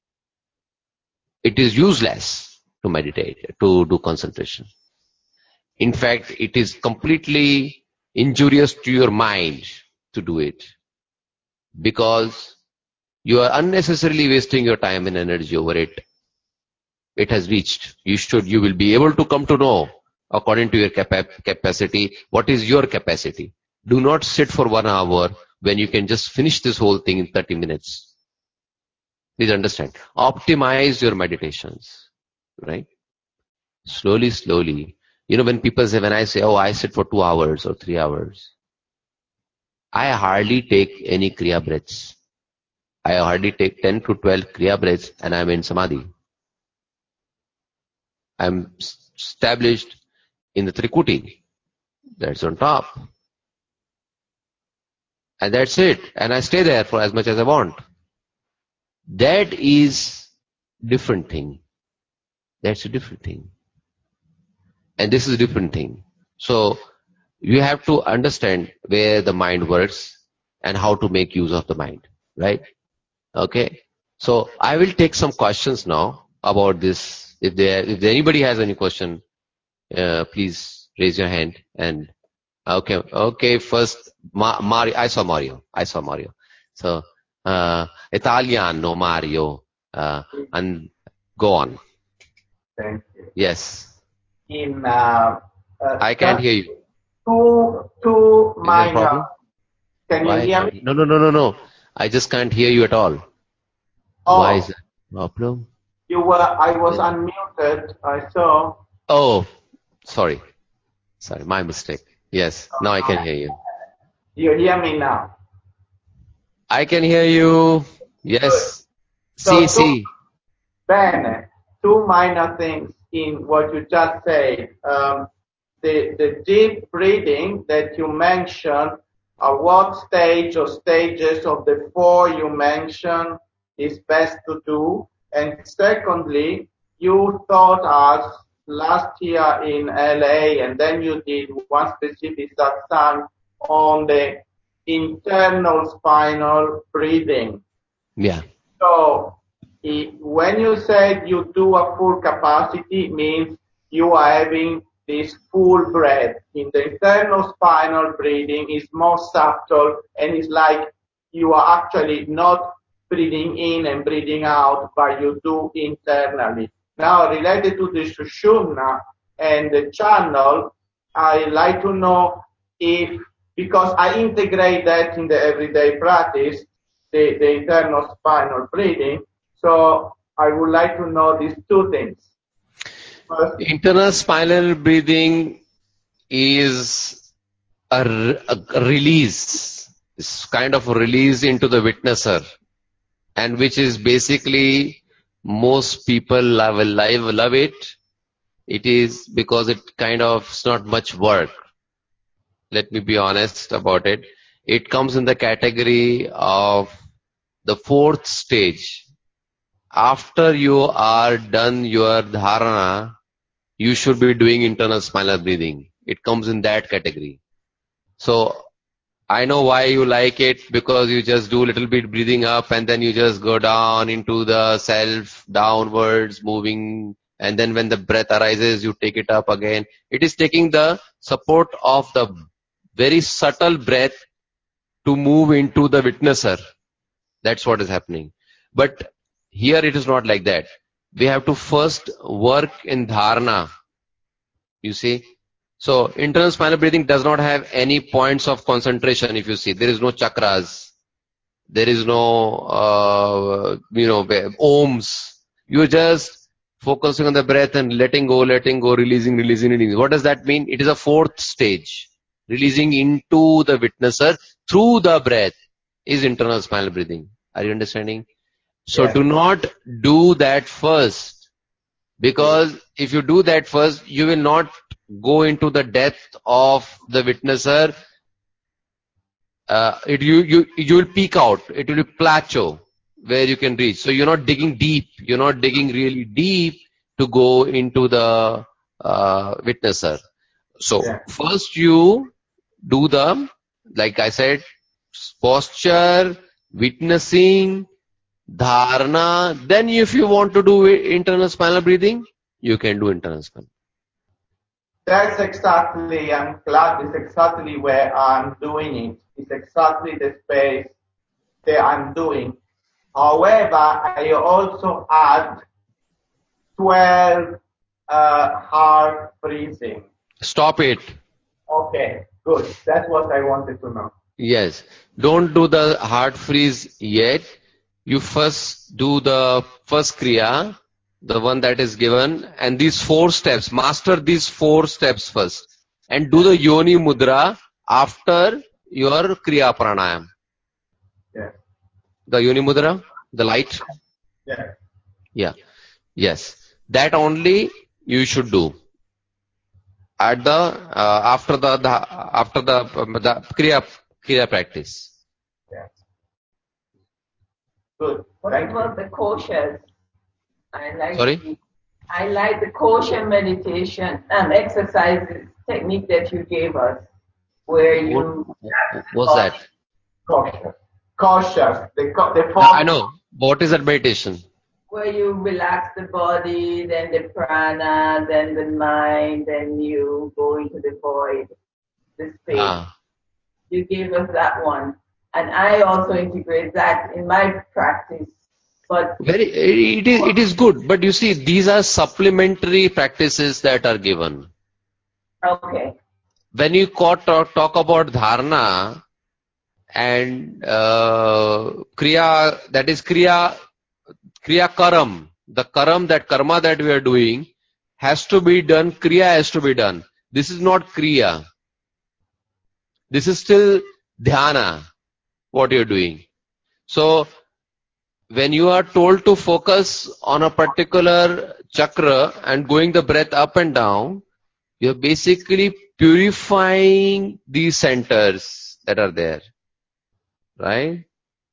it is useless to meditate, to do concentration. In fact, it is completely injurious to your mind to do it, because you are unnecessarily wasting your time and energy over it. It has reached. You should, you will be able to come to know, according to your capa capacity, what is your capacity. Do not sit for one hour when you can just finish this whole thing in thirty minutes. Please understand. Optimize your meditations, right? Slowly, slowly. You know, when people say, when I say, oh, I sit for two hours or three hours, I hardly take any kriya breaths. I hardly take ten to twelve kriya breaths and I'm in samadhi. I'm established in the Trikuti. That's on top. And that's it. And I stay there for as much as I want. That is different thing. That's a different thing. And this is a different thing. So you have to understand where the mind works and how to make use of the mind. Right? Okay. So I will take some questions now about this. If there, if anybody has any question, uh, please raise your hand. And okay, okay. First, Ma Mario. I saw Mario. I saw Mario. So uh, Italiano Mario, uh, and go on. Thank you. Yes. In uh, uh, I can't hear you. Two, two Is there a minor. problem? Can Why you is hear that? me? No, no, no, no, no. I just can't hear you at all. Oh, why is that a problem? You were. I was unmuted. I saw. Oh, sorry. Sorry, my mistake. Yes, now I can hear you. You hear me now? I can hear you. Yes. So, See, two, see. Ben, two minor things in what you just said. Um, the, the deep breathing that you mentioned, at what stage or stages of the four you mentioned is best to do? And secondly, you taught us last year in L A, and then you did one specific satsang on the internal spinal breathing. Yeah. So it, when you said you do a full capacity, it means you are having this full breath. In the internal spinal breathing is more subtle, and it's like you are actually not breathing in and breathing out, but you do internally. Now, related to the Sushumna and the channel, I like to know if, because I integrate that in the everyday practice, the, the internal spinal breathing. So I would like to know these two things. First, Internal spinal breathing is a, a release. It's kind of a release into the witnesser, and which is basically most people love, love, love it. It is because it kind of, it's not much work. Let me be honest about it. It comes in the category of the fourth stage after you are done your dharana, you should be doing internal spinal breathing. It comes in that category. So I know why you like it, because you just do a little bit breathing up and then you just go down into the self, downwards, moving, and then when the breath arises, you take it up again. It is taking the support of the very subtle breath to move into the witnesser. That's what is happening. But here it is not like that. We have to first work in dharana, you see. So internal spinal breathing does not have any points of concentration. If you see, there is no chakras, there is no uh, you know ohms. You're just focusing on the breath and letting go, letting go, releasing, releasing, releasing. What does that mean? It is a fourth stage. Releasing into the witnesser through the breath is internal spinal breathing. Are you understanding? So Yes. do not do that first, because if you do that first, you will not go into the depth of the witnesser. Uh, it, you, you, you will peak out. It will be plateau where you can reach. So you're not digging deep. You're not digging really deep to go into the uh, witnesser. So Yeah. first you do the, like I said, posture, witnessing, dharana. Then if you want to do internal spinal breathing, you can do internal spinal. That's exactly, I'm glad it's exactly where I'm doing it. It's exactly the space that I'm doing. However, I also add twelve uh, heart breathing. Stop it. Okay, good. That's what I wanted to know. Yes. Don't do the heart freeze yet. You first do the first kriya, the one that is given, and these four steps. Master these four steps first. And do the yoni mudra after your kriya pranayam. Yes. The yoni mudra, the light. Yes. Yeah. Yes. That only you should do. At the uh, after the, the after the, um, the kriya kriya practice. Yes. Good. What Thank about you. the koshas? I like Sorry? the, I like the kosha meditation um, exercises technique that you gave us, where What, you what's that? Cautious. Cautious. The, co- the Yeah, I four, know. What is that meditation? where you relax the body, then the prana, then the mind, then you go into the void, the space. Ah. You gave us that one, and I also integrate that in my practice. But Very, it is, it is good, but you see, these are supplementary practices that are given. okay, When you talk, talk about dharana and uh, kriya, that is kriya, kriya karam, the karam, that karma that we are doing has to be done, kriya has to be done. This is not kriya. This is still dhyana, what you're doing. So, when you are told to focus on a particular chakra and going the breath up and down, you're basically purifying these centers that are there. Right?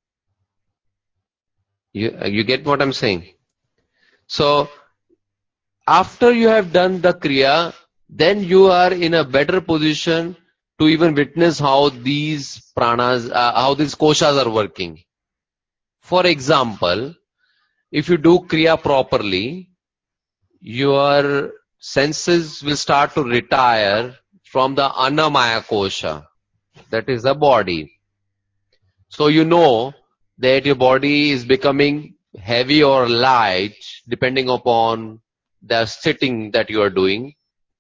You, you get what I'm saying? So, after you have done the kriya, then you are in a better position to even witness how these pranas, uh, how these koshas are working. For example, if you do kriya properly, your senses will start to retire from the annamaya kosha, that is the body. So you know that your body is becoming heavy or light depending upon the sitting that you are doing.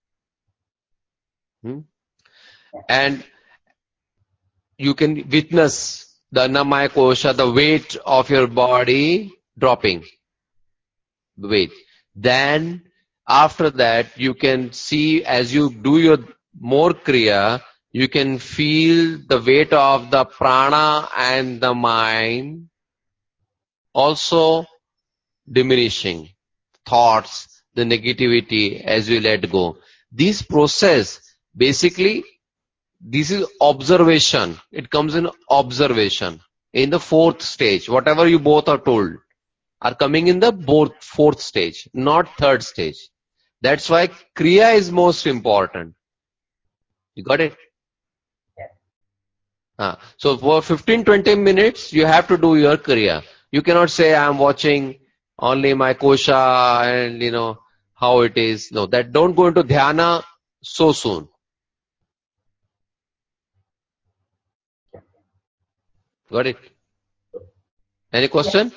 Hmm? And you can witness the annamaya kosha, the weight of your body dropping. Weight. Then after that, you can see as you do your more kriya, you can feel the weight of the prana and the mind also diminishing. Thoughts, the negativity as you let go. This process, basically, this is observation. It comes in observation. In the fourth stage, whatever you both are told. are coming in the fourth, fourth stage, not third stage. That's why Kriya is most important. You got it? Uh, so for fifteen to twenty minutes, you have to do your Kriya. You cannot say, I'm watching only my kosha and, you know, how it is. No, that don't go into dhyana so soon. Got it? Any question?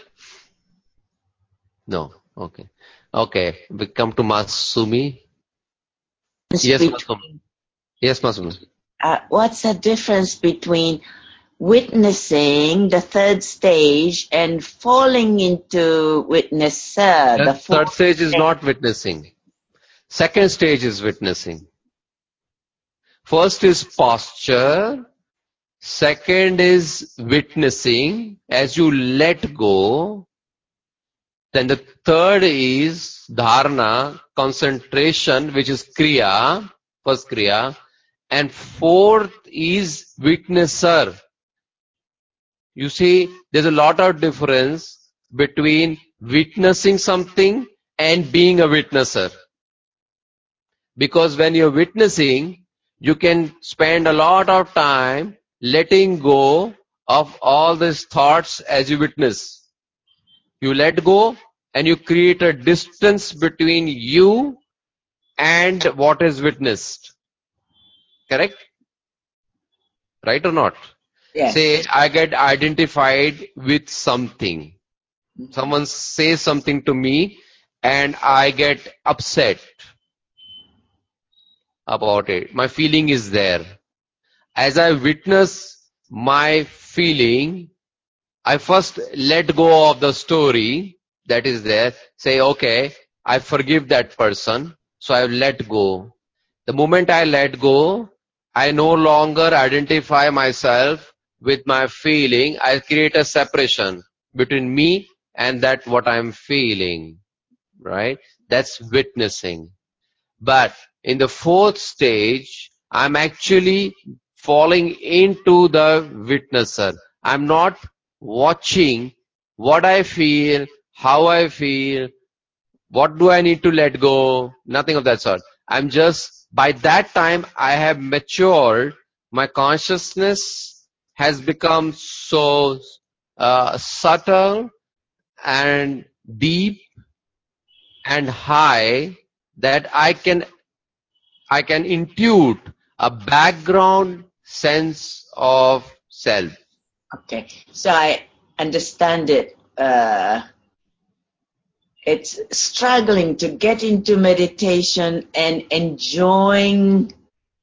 No. Okay. Okay. We come to Masumi. Yes, Masumi. Yes, Masumi. Uh, what's the difference between witnessing the third stage and falling into witnesser? The The third fourth stage is stage. not witnessing. Second stage is witnessing. First is posture. Second is witnessing as you let go. Then the third is dharana, concentration, which is kriya, first kriya. And fourth is witnesser. You see, there's a lot of difference between witnessing something and being a witnesser. Because when you're witnessing, you can spend a lot of time letting go of all these thoughts as you witness. You let go and you create a distance between you and what is witnessed. Correct? Right or not? Yes. Say, I get identified with something. Someone says something to me and I get upset about it. My feeling is there. As I witness my feeling, I first let go of the story that is there. Say, okay, I forgive that person, so I let go. The moment I let go, I no longer identify myself with my feeling. I create a separation between me and that what I'm feeling, right? That's witnessing. But in the fourth stage, I'm actually falling into the witnesser. I'm not watching what I feel, how I feel, what do I need to let go, nothing of that sort. I'm just, by that time, I have matured. My consciousness has become so uh, subtle and deep and high that I can I can intuit a background sense of self. Okay. So I understand it. Uh, it's struggling to get into meditation and enjoying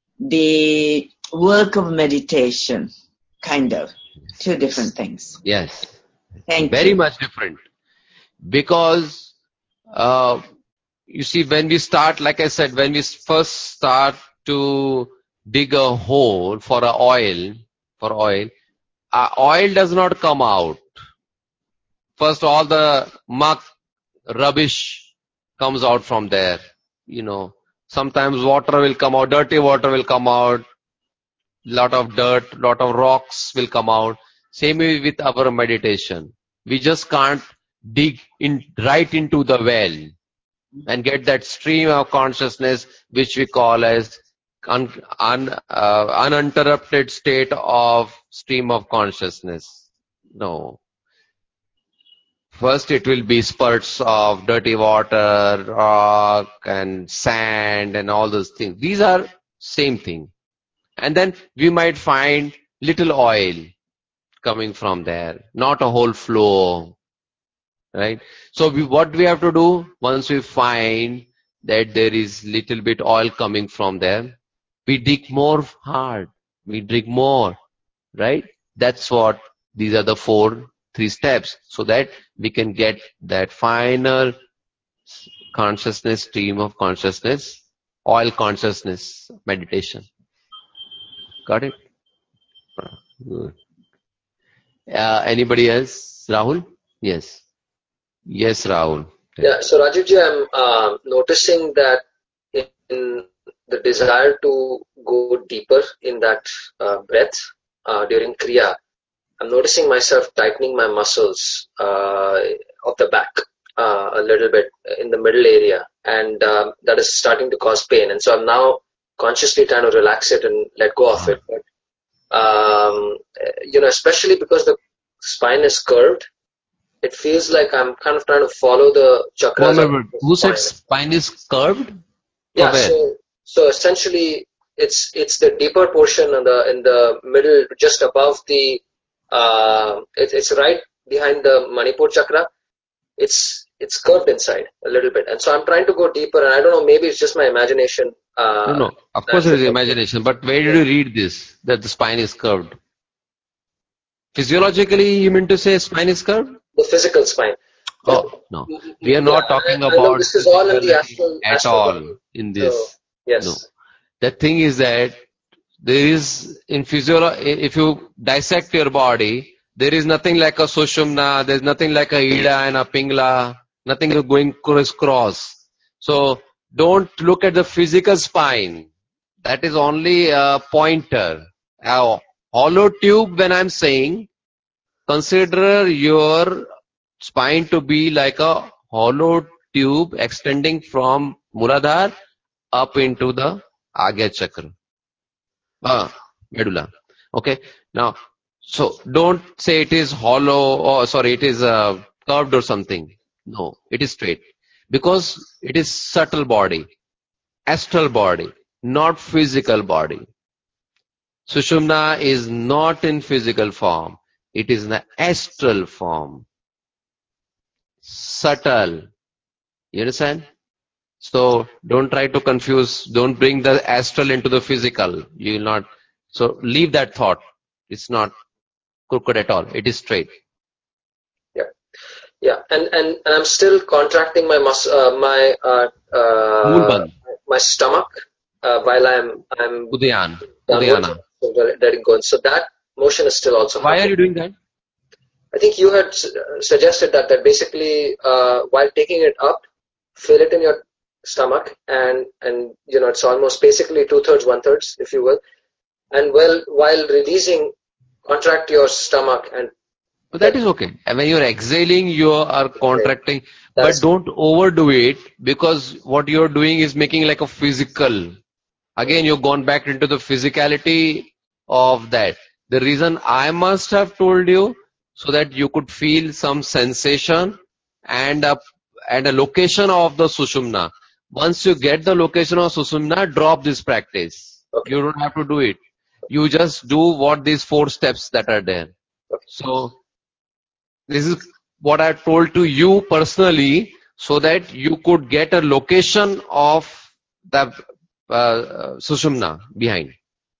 the work of meditation. Kind of. Two different things. Yes, Thank very you. much different. Because, uh, you see, when we start, like I said, when we first start to dig a hole for a oil, for oil, uh, oil does not come out. First, all the muck, rubbish comes out from there. You know, sometimes water will come out, dirty water will come out, lot of dirt, lot of rocks will come out. Same way with our meditation. We just can't dig in right into the well and get that stream of consciousness which we call as un, un, uh, uninterrupted state of stream of consciousness. No. First it will be spurts of dirty water, rock and sand and all those things. These are same thing. And then we might find little oil coming from there, not a whole flow, right? So we, what we have to do once we find that there is little bit oil coming from there, we dig more hard, we dig more, right? That's what, these are the four, three steps, so that we can get that final consciousness, stream of consciousness, oil consciousness meditation. Got it? Good. Uh, anybody else? Rahul? Yes. Yes, Rahul. Yeah, so Rajivji, I'm uh, noticing that in the desire to go deeper in that uh, breath uh, during Kriya, I'm noticing myself tightening my muscles. Uh, of the back, uh, a little bit in the middle area, and um, that is starting to cause pain. And so I'm now consciously trying to relax it and let go of it. But, um, you know, especially because the spine is curved, it feels like I'm kind of trying to follow the chakras One of minute. the Who said spine. spine is curved? Yeah, where? so so essentially, it's it's the deeper portion in the in the middle, just above the. Uh, it, it's right behind the Manipur chakra. It's it's curved inside a little bit, and so I'm trying to go deeper. And I don't know, maybe it's just my imagination. No, Uh, no. Of course, it natural is like imagination. But where did you read this? That the spine is curved. Physiologically, you mean to say spine is curved? the physical spine. But, Oh, no. We are yeah, not talking I, I know about this is all in the physicality astral at astral all body. in So this. yes, No. The thing is that there is, in physiolo, if you dissect your body, there is nothing like a Sushumna, there is nothing like a Ida and a Pingla, nothing going crisscross. So don't look at the physical spine. That is only a pointer. A hollow tube, when I'm saying, consider your spine to be like a hollow tube extending from Muladhara up into the Agya Chakra. Ah, medulla. Okay. Now, so don't say it is hollow or sorry, it is uh, curved or something. No, it is straight because it is subtle body, astral body, not physical body. Sushumna is not in physical form. It is in the astral form. Subtle. You understand? So don't try to confuse, don't bring the astral into the physical. You will not. So leave that thought. It's not crooked at all. It is straight. yeah, yeah, and and, and I'm still contracting my mus uh, my uh, uh, Moolband, my stomach uh, while I'm I'm Udayan, downwards, Udayana. so letting go. So that motion is still also Why are happening. you doing that? I think you had s- suggested that that basically uh, while taking it up, feel it in your stomach, and and you know it's almost basically two thirds, one thirds, if you will, and well while releasing, contract your stomach and But that let is okay. And when you're exhaling, you are okay. contracting. That But is don't overdo it because what you're doing is making like a physical. Again, you've gone back into the physicality of that. The reason I must have told you so that you could feel some sensation and a, and a location of the Sushumna. Once you get the location of Sushumna, drop this practice. okay. You don't have to do it. You just do what these four steps that are there. Okay. So this is what I told to you personally so that you could get a location of the uh, Sushumna behind.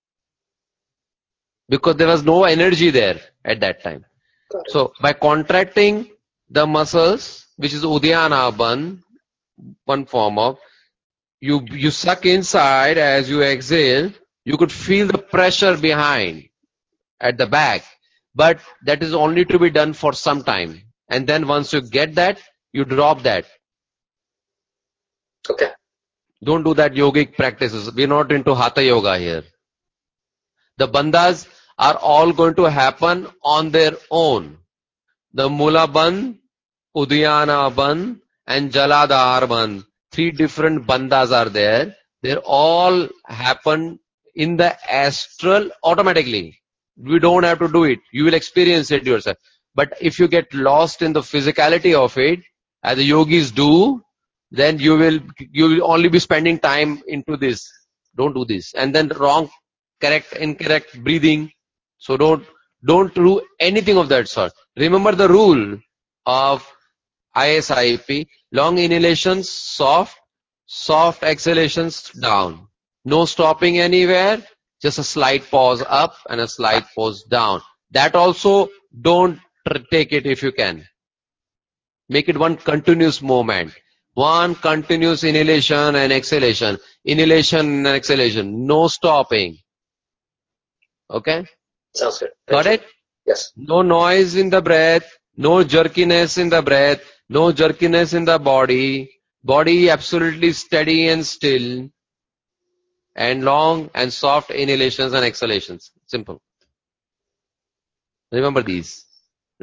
Because there was no energy there at that time. Got it. So by contracting the muscles, which is Uddiyana Bandh, one form of, you, you suck inside as you exhale, you could feel the pressure behind at the back. But that is only to be done for some time. And then once you get that, you drop that. Okay. Don't do that yogic practices. We're not into Hatha Yoga here. The bandhas are all going to happen on their own. The Mula Bandh, Uddiyana Bandh, and Jaladhar Bandh. Three different bandhas are there. They all happen in the astral automatically. We don't have to do it. You will experience it yourself. But if you get lost in the physicality of it, as the yogis do, then you will you will only be spending time into this. Don't do this. And then wrong, correct, incorrect breathing. So don't don't do anything of that sort. Remember the rule of I S I P: long inhalations soft, soft exhalations down. No stopping anywhere, just a slight pause up and a slight pause down. That also don't take it if you can. Make it one continuous movement. One continuous inhalation and exhalation. Inhalation and exhalation. No stopping. Okay? Sounds good. Thank Got you. it? Yes. No noise in the breath. No jerkiness in the breath. No jerkiness in the body. Body absolutely steady and still. And long and soft inhalations and exhalations. Simple. Remember these. Right?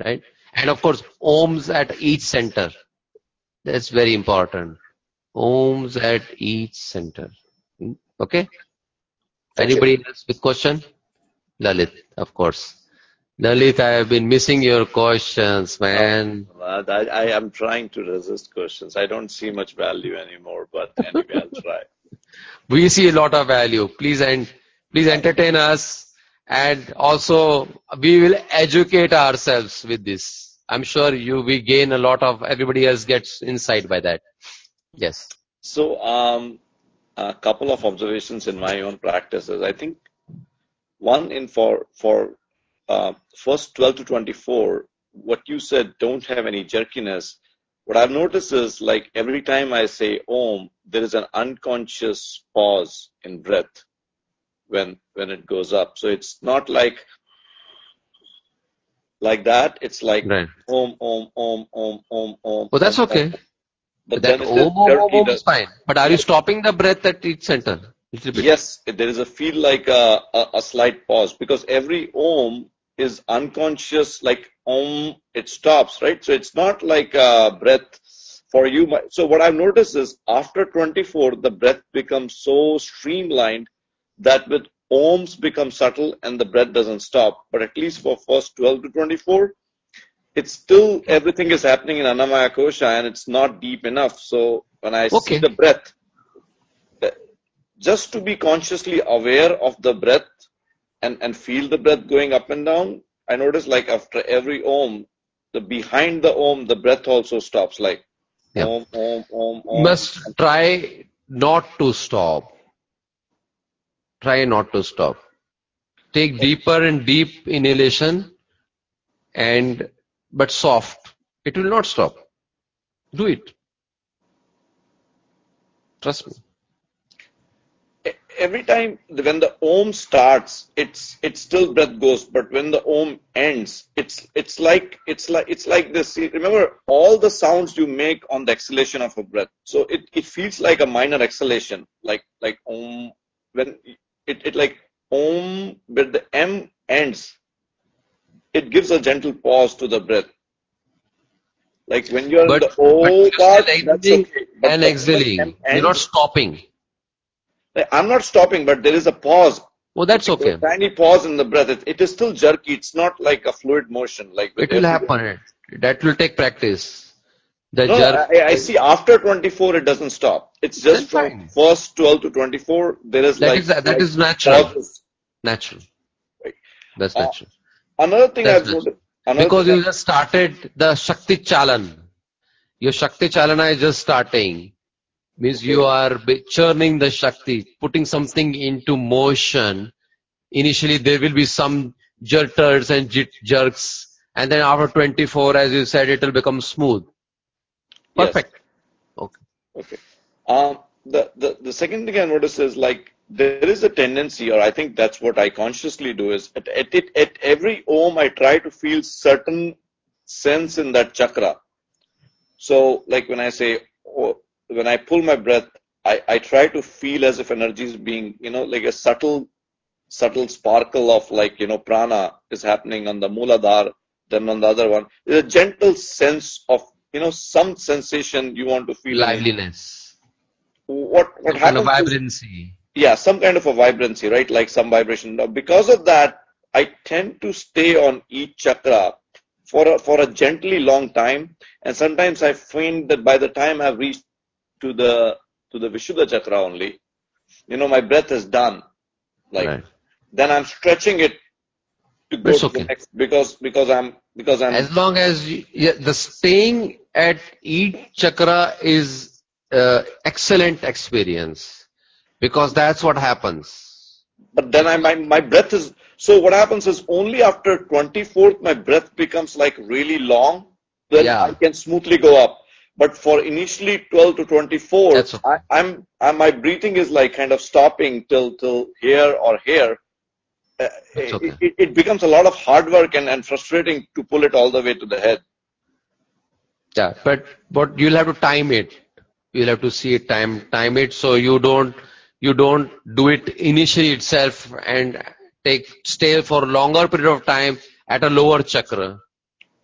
And of course, ohms at each center. That's very important. Ohms at each center. Okay? Anybody Okay. else with question? Lalit, of course. Lalit, I have been missing your questions, man. Uh, I, I am trying to resist questions. I don't see much value anymore, but anyway, I'll try. We see a lot of value. Please and please entertain us, and also we will educate ourselves with this. I'm sure you we gain a lot of. Everybody else gets insight by that. Yes. So, um, a couple of observations in my own practices. I think one in for for uh, first twelve to twenty-four, what you said, don't have any jerkiness. What I've noticed is like every time I say Om, there is an unconscious pause in breath when when it goes up. So it's not like like that. It's like Right. Om, Om, Om, Om, Om, Om. Well, that's Om, okay. Om. But That then it is om, om, om, jerky. om is fine. But are you stopping the breath at each center? Little bit. Yes, there is a feel like a, a, a slight pause because every Om is unconscious, like Om, it stops, right? So it's not like a breath for you. So what I've noticed is after twenty-four, the breath becomes so streamlined that with Oms become subtle and the breath doesn't stop. But at least for first twelve to twenty-four, it's still, everything is happening in Annamaya Kosha and it's not deep enough. So when I see Okay. the breath, just to be consciously aware of the breath and, and feel the breath going up and down, I notice like after every Om, the behind the Om, the breath also stops, like Yeah. Om, Om, Om, You Om. must try not to stop. Try not to stop. Take deeper and deep inhalation and but soft. It will not stop. Do it. Trust me. Every time when the Om starts, it's it's still breath goes, but when the Om ends, it's it's like it's like it's like this. Remember all the sounds you make on the exhalation of a breath. So it, it feels like a minor exhalation, like like Om when it, it like Om, but the M ends. It gives a gentle pause to the breath. Like when you're in But, the but O you're part, still that's inhaling okay. But and the moment M exhaling. You're not ends, stopping. like, I'm not stopping, but there is a pause. Oh, that's Like a okay. tiny pause in the breath. It, it is still jerky. It's not like a fluid motion. Like with It will every. happen. That will take practice. The No, jerk. I, I see. After twenty-four, it doesn't stop. It's Then just from fine. first twelve to twenty-four. There is That like is that like is natural. pauses. Natural. Right. That's Uh, natural. another thing That's I've natural. noticed. Another Because thing. you just started the Shakti Chalan. Your Shakti Chalana is just starting. Means you are churning the Shakti, putting something into motion. Initially there will be some jerters and jit jerks, and then after twenty-four, as you said, it will become smooth. Yes. Perfect. Okay. Okay. Um, the, the, the second thing I notice is like there is a tendency, or I think that's what I consciously do, is at, at, it, at every Om, I try to feel certain sense in that chakra. So, like when I say, oh, when I pull my breath, I, I try to feel as if energy is being, you know, like a subtle, subtle sparkle of like, you know, prana is happening on the Mooladhara, then on the other one. There's a gentle sense of, you know, some sensation you want to feel in it. Liveliness. What, what Some kind of happens is, vibrancy. yeah, some kind of a vibrancy, right? Like some vibration. Now, because of that, I tend to stay on each chakra for a, for a gently long time. And sometimes I find that by the time I've reached to the, to the Vishuddha chakra only, you know, my breath is done. Like, Right. then I'm stretching it to go It's to the okay. next because, because I'm, because I'm, As long as you, yeah, the staying at each chakra is uh, excellent experience, because that's what happens. but then I, my, my breath is, so what happens is only after twenty-fourth, my breath becomes like really long. Then I Yeah, can smoothly go up. But for initially twelve to twenty-four, that's okay. I, I'm, I, my breathing is like kind of stopping till, till here or here. Uh, That's okay. it, it, it becomes a lot of hard work and, and frustrating to pull it all the way to the head. Yeah, but but you'll have to time it. You'll have to see it, time time it, so you don't you don't do it initially itself and take stay for a longer period of time at a lower chakra.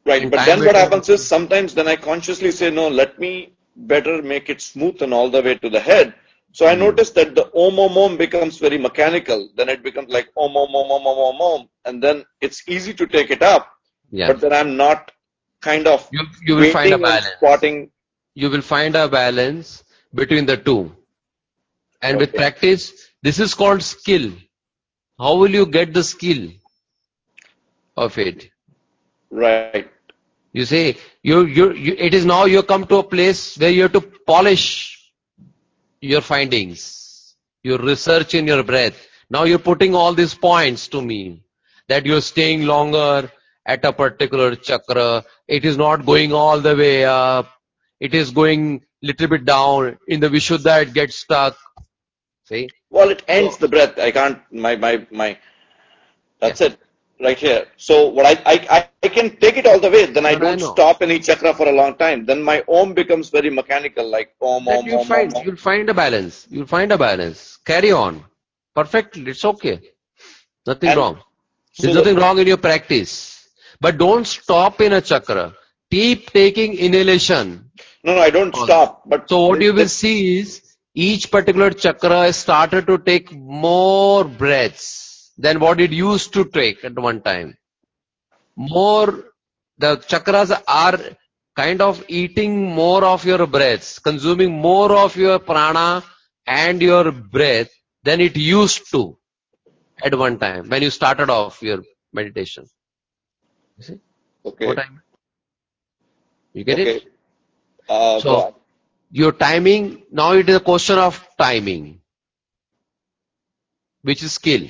Right. In But time then what waiting, happens is sometimes then I consciously say, no, let me better make it smooth and all the way to the head. So I hmm, notice that the om om om becomes very mechanical. Then it becomes like om om om om om om om. And then it's easy to take it up. yeah, But then I'm not kind of you you will find a waiting and balance. spotting. You will find a balance between the two. And with Okay. practice, this is called skill. How will you get the skill of it? Right. You say, you, you, you, it is now you come to a place where you have to polish your findings, your research in your breath. Now you're putting all these points to me that you're staying longer at a particular chakra. It is not going all the way up. It is going little bit down. In the Vishuddha, it gets stuck. See? Well, it ends So, the breath. I can't, my, my, my, yeah. that's it. Right here. So what I, I, I I can take it all the way. Then I But I don't know. stop any chakra for a long time. Then my om becomes very mechanical, like om, That om, you'll om, om, find, om. you'll find a balance. You'll find a balance. Carry on. Perfectly. It's okay. Nothing And wrong. so There's the, nothing wrong in your practice. But don't stop in a chakra. Keep taking inhalation. no, no, I don't stop. But So what the, you will the, see is each particular chakra has started to take more breaths than what it used to take at one time. More, the chakras are kind of eating more of your breaths, consuming more of your prana and your breath than it used to at one time when you started off your meditation. You see what okay, I mean? You get okay. it? Uh, go So on. your timing, now it is a question of timing, which is skill.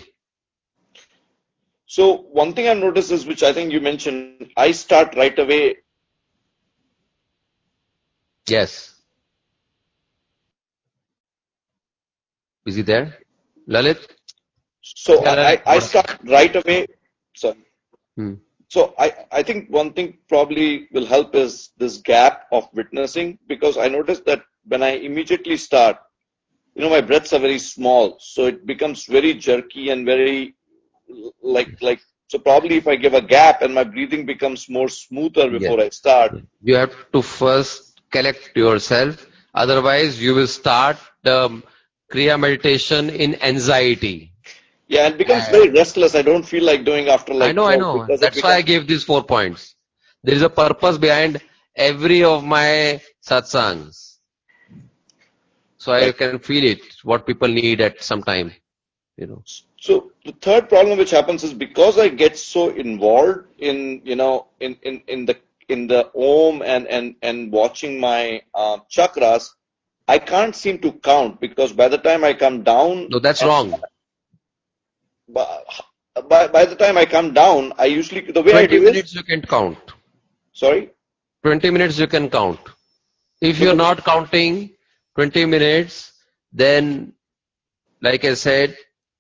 So one thing I've noticed is, which I think you mentioned, I start right away. Yes. Is he there? Lalit? So Yeah, I, Lalit. I I What? start right away. So, Hmm. so I, I think one thing probably will help is this gap of witnessing, because I noticed that when I immediately start, you know, my breaths are very small, so it becomes very jerky and very like like so probably if I give a gap and my breathing becomes more smoother Yes. before I start. You have to first collect yourself. Otherwise, you will start the Kriya meditation in anxiety. Yeah, and it becomes And very restless. I don't feel like doing after I like know, I twelve know. because it That's why I becomes gave these four points. There is a purpose behind every of my satsangs. So I right. can feel it, what people need at some time, you know. So the third problem which happens is because I get so involved in, you know, in, in, in the in the om and and and watching my uh, chakras, I can't seem to count, because by the time I come down No, that's and wrong. by, by by the time I come down, I usually the way I twenty do is minutes you can count. sorry. twenty minutes you can count. If No, you're no, not counting twenty minutes, then like I said,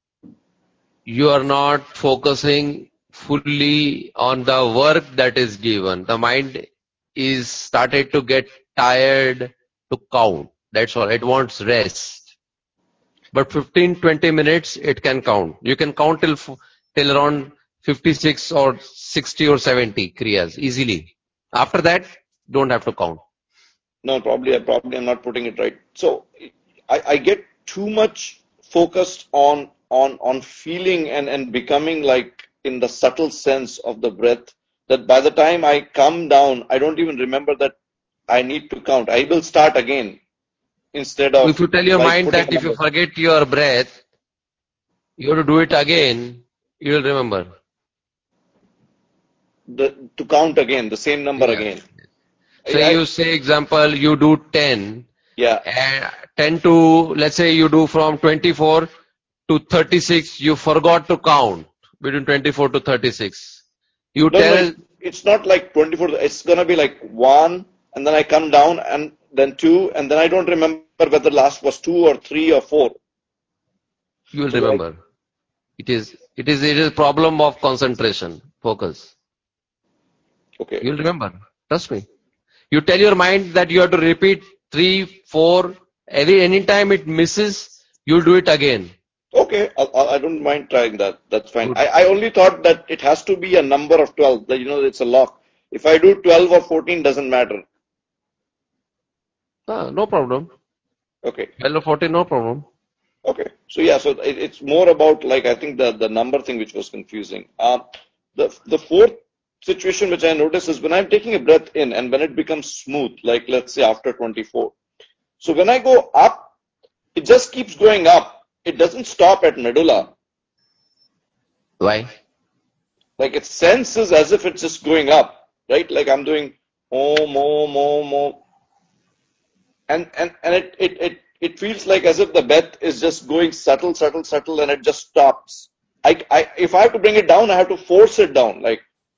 you are not focusing fully on the work that is given. The mind is started to get tired to count. That's all. It wants rest. But fifteen, twenty minutes, it can count. You can count till, till around fifty-six or sixty or seventy kriyas easily. After that, don't have to count. no, probably I probably I'm not putting it right. So I, I get too much focused on on on feeling and and becoming like in the subtle sense of the breath, that by the time I come down, I don't even remember that I need to count. I will start again instead If of you tell your like mind putting that a if you number. forget your breath, you have to do it again, you will remember. The, to count again, the same number Yeah. again. I, Say I, you say example, you do ten, yeah. and ten to, let's say you do from twenty-four to thirty-six, you forgot to count between twenty-four to thirty-six. You No, no, tell, it's, it's not like twenty-four. It's gonna be like one, and then I come down, and then two, and then I don't remember whether last was two or three or four. you will So like, remember. It is, it is, it is a problem of concentration, focus. okay, You will remember. Trust me. You tell your mind that you have to repeat three, four, every, anytime it misses, you'll do it again. okay, I, I I don't mind trying that. That's fine. Good. I, I only thought that it has to be a number of twelve. That you know, it's a lock. If I do twelve or fourteen, doesn't matter. Ah, no problem. Okay. twelve or fourteen, no problem. Okay. So yeah, so it, it's more about like, I think the, the number thing which was confusing. Um, the, the fourth situation which I notice is when I'm taking a breath in and when it becomes smooth, like let's say after twenty-four. So when I go up, it just keeps going up. It doesn't stop at medulla. Why? Like it senses as if it's just going up, right? Like I'm doing om, om, om, om. And, and, and it, it, it, it feels like as if the breath is just going subtle, subtle, subtle, and it just stops. I, I, if I have to bring it down, I have to force it down. Like,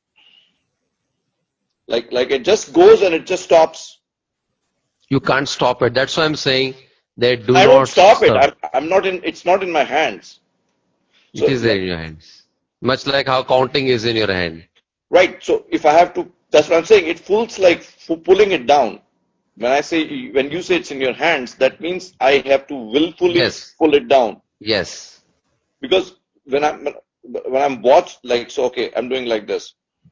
like, like it just goes and it just stops. You can't stop it. That's why I'm saying that do I not don't stop it. stop. I'm, I'm not in, it's not in my hands. It So, is there in your hands. Much like how counting is in your hand. right. So if I have to, that's what I'm saying. It feels like f- pulling it down. When I say, when you say it's in your hands, that means I have to willfully Yes. pull it down. Yes. Because when I'm, when I'm watched, like, so, okay, I'm doing like this.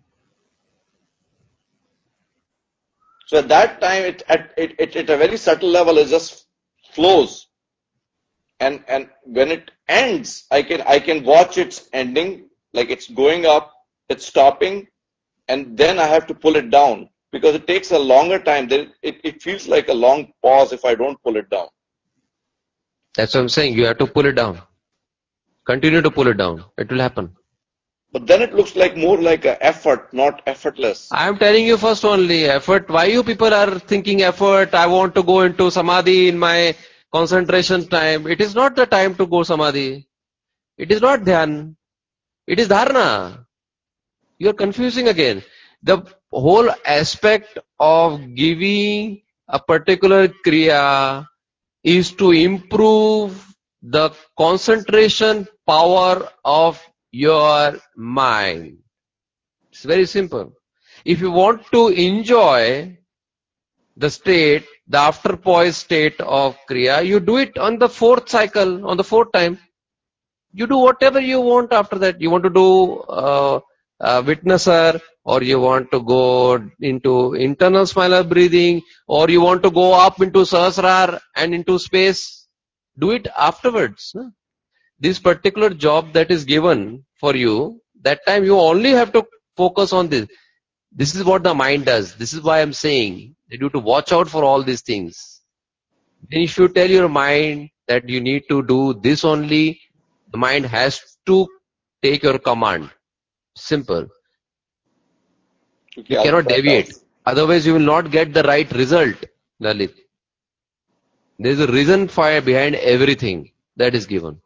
So at that time, it, at, it, it, at a very subtle level, it just flows. And, and when it ends, I can, I can watch its ending, like it's going up, it's stopping, and then I have to pull it down because it takes a longer time. It, it feels like a long pause if I don't pull it down. That's what I'm saying. You have to pull it down. Continue to pull it down. It will happen. But then it looks like more like an effort, not effortless. I'm telling you first only, effort. Why you people are thinking effort? I want to go into samadhi in my concentration time. It is not the time to go samadhi. It is not dhyan. It is dharana. You are confusing again. The whole aspect of giving a particular kriya is to improve the concentration power of your mind. It's very simple. If you want to enjoy the state, the after poise state of kriya, you do it on the fourth cycle, on the fourth time. You do whatever you want after that. You want to do uh, uh, witnesser, or you want to go into internal smiler breathing, or you want to go up into sahasrar and into space. Do it afterwards. No? This particular job that is given for you, that time you only have to focus on this. This is what the mind does. This is why I'm saying that you have to watch out for all these things. Then if you tell your mind that you need to do this only, the mind has to take your command. Simple. Okay, You I'll cannot try it out. deviate. Otherwise you will not get the right result, Lalit. There is a reason for behind everything that is given.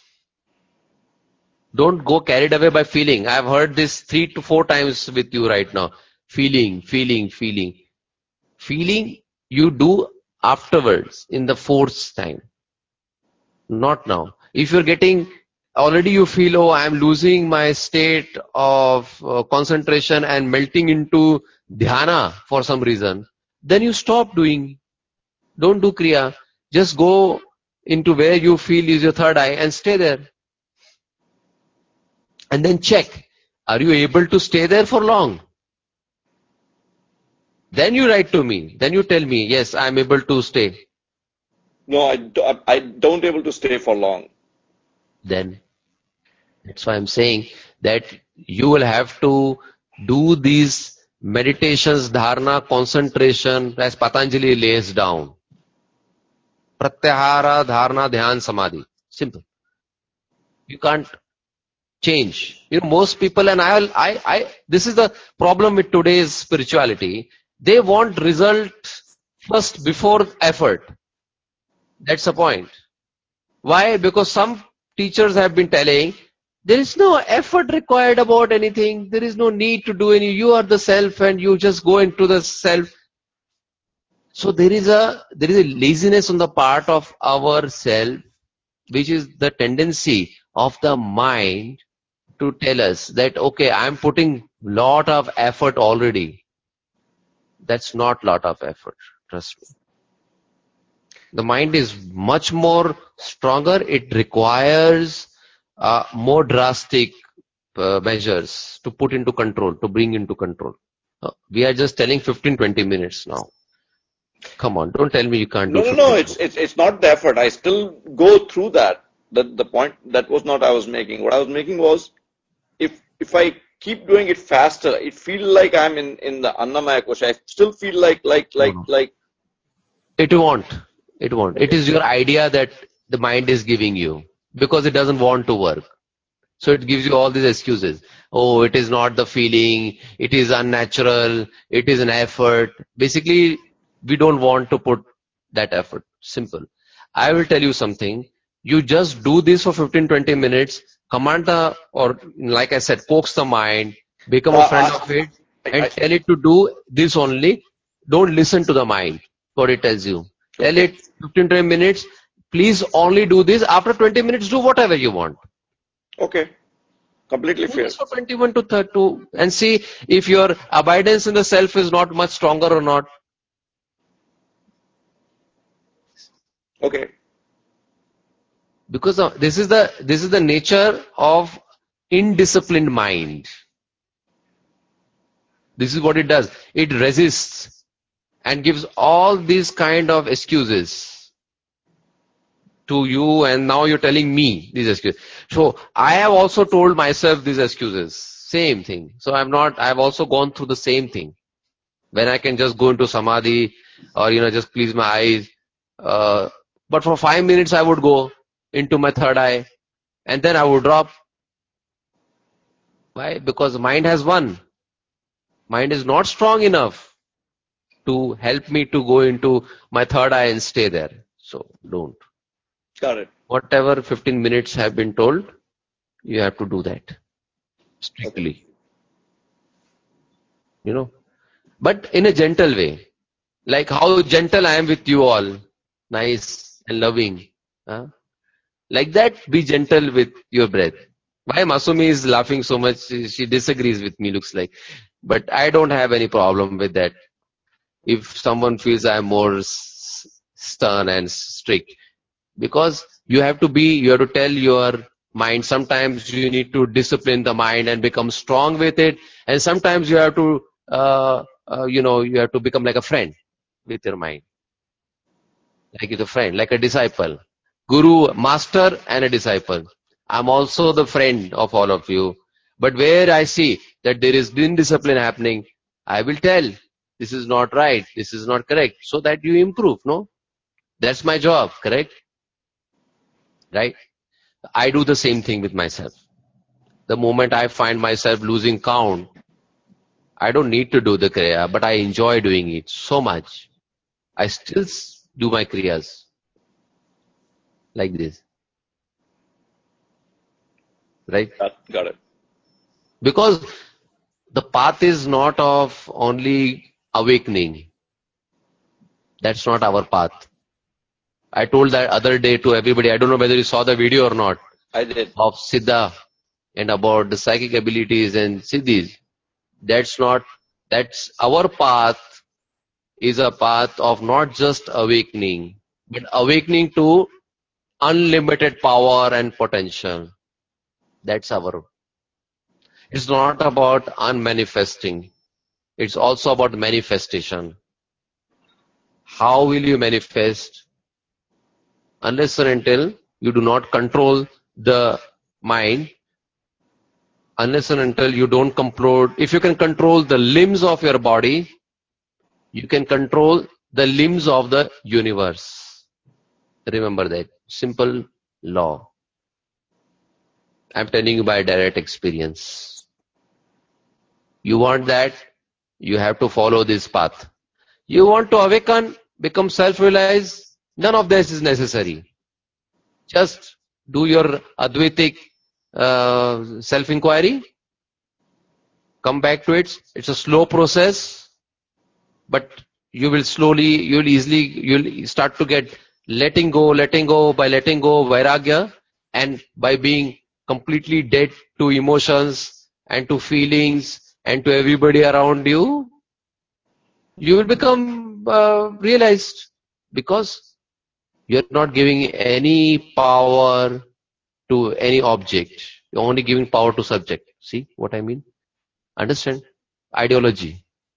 Don't go carried away by feeling. I've heard this three to four times with you right now. Feeling, feeling, feeling. Feeling you do afterwards in the fourth time. Not now. If you're getting, already you feel, oh, I'm losing my state of uh, concentration and melting into dhyana for some reason, then you stop doing. Don't do kriya. Just go into where you feel is your third eye and stay there. And then check. Are you able to stay there for long? Then you write to me. Then you tell me, yes, I'm able to stay. No, I, do, I don't able to stay for long. Then that's why I'm saying that you will have to do these meditations, dharana, concentration, as Patanjali lays down. Pratyahara, dharana, dhyan, samadhi. Simple. You can't change. You know, most people, and I, I, I, this is the problem with today's spirituality. They want result first before effort. That's the point. Why? Because some teachers have been telling, there is no effort required about anything. There is no need to do any. You are the self and you just go into the self. So there is a, there is a laziness on the part of our self, which is the tendency of the mind to tell us that, okay, I'm putting lot of effort already. That's not lot of effort. Trust me. The mind is much more stronger. It requires uh, more drastic uh, measures to put into control, to bring into control. Uh, We are just telling fifteen, twenty minutes now. Come on, don't tell me you can't do No, no, no. fifteen. It's it's it's not the effort. I still go through that. The the point that was not I was making. What I was making was if if I keep doing it faster, it feels like I'm in in the Annamaya Kosha. I still feel like like No, like no. like It won't. It won't. It okay, is your idea that the mind is giving you because it doesn't want to work. So it gives you all these excuses. Oh, it is not the feeling. It is unnatural. It is an effort. Basically, we don't want to put that effort. Simple. I will tell you something. You just do this for fifteen, twenty minutes. Command the, or like I said, coax the mind. Become uh, a friend I, of it I, and I tell it to do this only. Don't listen to the mind, what it tells you. Tell okay, it fifteen, twenty minutes. Please only do this. After twenty minutes, do whatever you want. okay, completely Do fair. this for twenty-one to thirty-two and see if your abidance in the self is not much stronger or not. Okay, Because of, this is the this is the nature of indisciplined mind. This is what it does. It resists and gives all these kind of excuses to you, and now you're telling me these excuses. So I have also told myself these excuses. Same thing. So I'm not. I've also gone through the same thing. When I can just go into samadhi or, you know, just please my eyes. Uh, but for five minutes I would go into my third eye and then I would drop. Why? Because mind has won. Mind is not strong enough to help me to go into my third eye and stay there. So don't. got it. Whatever fifteen minutes have been told, you have to do that Okay, strictly, you know, but in a gentle way. Like how gentle I am with you all. Nice and loving. Huh? Like that, be gentle with your breath. Why Masumi is laughing so much? She she disagrees with me, looks like. But I don't have any problem with that. If someone feels I'm more s- stern and strict, because you have to be, you have to tell your mind. Sometimes you need to discipline the mind and become strong with it, and sometimes you have to, uh, uh, you know, you have to become like a friend with your mind, like it's a friend, like a disciple. Guru, master and a disciple. I'm also the friend of all of you. But where I see that there is indiscipline happening, I will tell, this is not right, this is not correct, so that you improve, no? That's my job, correct? Right? I do the same thing with myself. The moment I find myself losing count, I don't need to do the kriya, but I enjoy doing it so much. I still s- do my kriyas like this, right? got, got it. Because the path is not of only awakening. That's not our path. I told that other day to everybody, I don't know whether you saw the video or not, I did. of Siddha and about the psychic abilities and Siddhis. That's not, that's our path is a path of not just awakening, but awakening to unlimited power and potential. That's our, it's not about unmanifesting. It's also about manifestation. How will you manifest? Unless and until you do not control the mind, unless and until you don't control, if you can control the limbs of your body, you can control the limbs of the universe. Remember that simple law. I'm telling you by direct experience. You want that, you have to follow this path. You want to awaken, become self-realized, none of this is necessary. Just do your Advaitic uh, self-inquiry, come back to it. It's a slow process, but you will slowly, you'll easily, you'll start to get letting go, letting go, by letting go, vairagya, and by being completely dead to emotions and to feelings and to everybody around you, you will become uh, realized because you're not giving any power to any object. You're only giving power to subject. See what I mean? Understand? Ideology.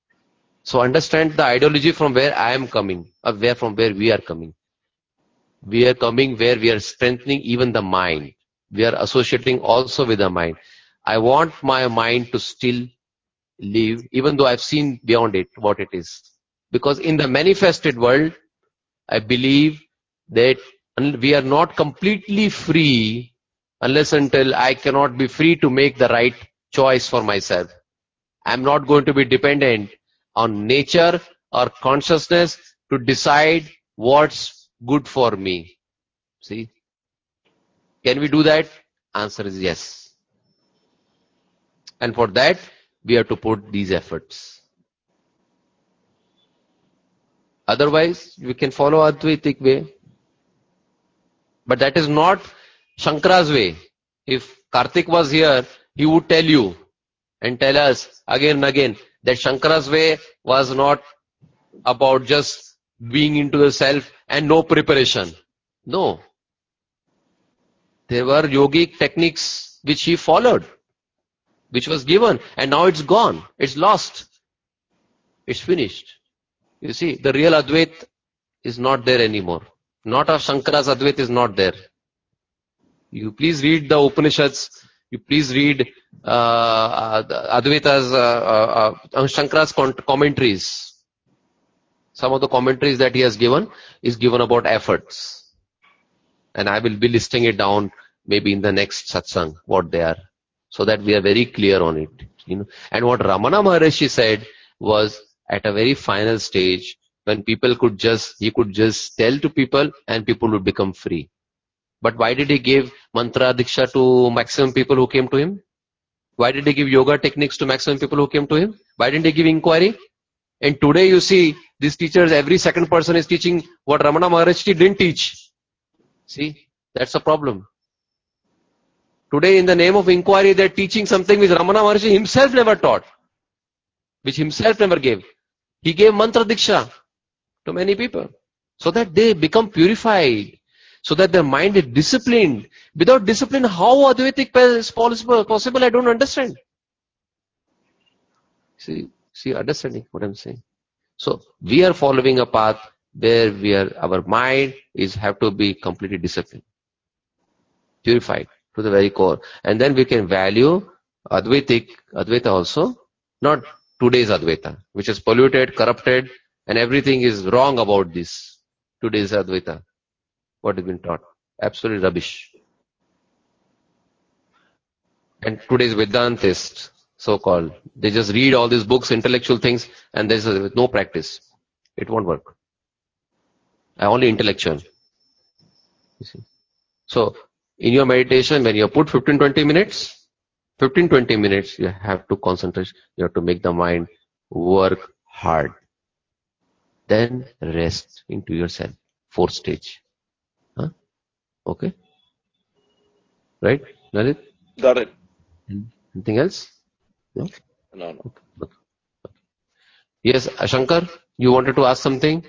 So understand the ideology from where I am coming, or where from where we are coming. We are coming where we are strengthening even the mind. We are associating also with the mind. I want my mind to still live, even though I've seen beyond it what it is. Because in the manifested world, I believe that we are not completely free unless until I cannot be free to make the right choice for myself. I'm not going to be dependent on nature or consciousness to decide what's good for me. See? Can we do that? Answer is yes. And for that, we have to put these efforts. Otherwise, we can follow Advaitic way. But that is not Shankara's way. If Karthik was here, he would tell you and tell us again and again that Shankara's way was not about just being into the self and no preparation. No. There were yogic techniques which he followed, which was given, and now it's gone. It's lost. It's finished. You see, the real Advait is not there anymore. Not of Shankara's Advait is not there. You please read the Upanishads. You please read uh, Advaita's, uh, uh, uh, Shankara's commentaries. Some of the commentaries that he has given is given about efforts. And I will be listing it down maybe in the next satsang, what they are, so that we are very clear on it. You know. And what Ramana Maharishi said was at a very final stage, when people could just, he could just tell to people and people would become free. But why did he give mantra diksha to maximum people who came to him? Why did he give yoga techniques to maximum people who came to him? Why didn't he give inquiry? And today you see, these teachers, every second person is teaching what Ramana Maharishi didn't teach. See, that's a problem. Today in the name of inquiry, they're teaching something which Ramana Maharishi himself never taught, which himself never gave. He gave mantra diksha to many people so that they become purified, so that their mind is disciplined. Without discipline, how Advaitic is possible? Possible, I don't understand. See, see, understanding what I'm saying. So we are following a path where we are, our mind is have to be completely disciplined, purified to the very core, and then we can value Advaitic, Advaita also, not today's Advaita, which is polluted, corrupted, and everything is wrong about this. Today's Advaita, what has been taught, absolutely rubbish. And today's Vedantists, so-called, they just read all these books, intellectual things, and there's a, no practice. It won't work. Only intellectual. You see. So, in your meditation, when you put fifteen to twenty minutes, fifteen to twenty minutes, you have to concentrate, you have to make the mind work hard. Then rest into yourself. Fourth stage. Huh? Okay? Right? Lalit? Got it. Anything else? No? No, no. Okay. Okay. Yes, Shankar, you wanted to ask something?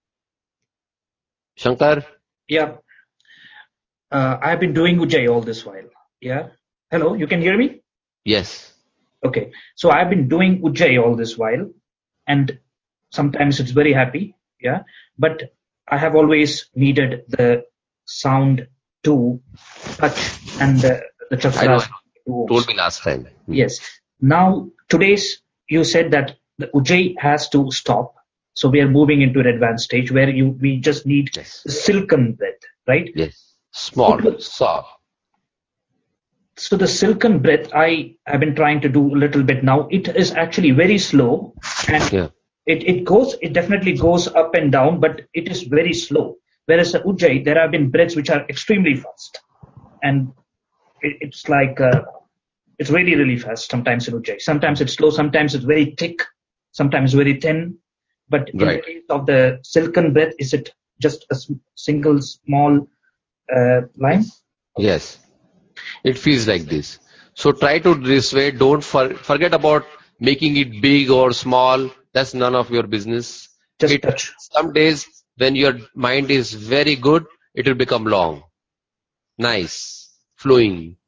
Shankar? Yeah. Uh, I've been doing Ujjayi all this while. Yeah. Hello, you can hear me? Yes. Okay. So I've been doing Ujjayi all this while, and sometimes it's very happy. Yeah. But I have always needed the sound to touch and the, the chakras. I know, I know. You told me last time. Yes. Now, today's, you said that the Ujjayi has to stop. So we are moving into an advanced stage where you we just need Yes. the silken breath, right? Yes. Small, soft. So the silken breath, I have been trying to do a little bit now. It is actually very slow, and Yeah. it, it goes, it definitely goes up and down, but it is very slow. Whereas the Ujjayi, there have been breaths which are extremely fast, and it, it's like uh, it's really really fast. Sometimes in Ujjayi, sometimes it's slow, sometimes it's very thick, sometimes very thin. But in Right. the case of the silken breath, is it just a s- single small uh, line? Yes. It feels like this. So try to this way. Don't for, forget about making it big or small. That's none of your business. Just It, touch. some days when your mind is very good, it will become long, nice, flowing,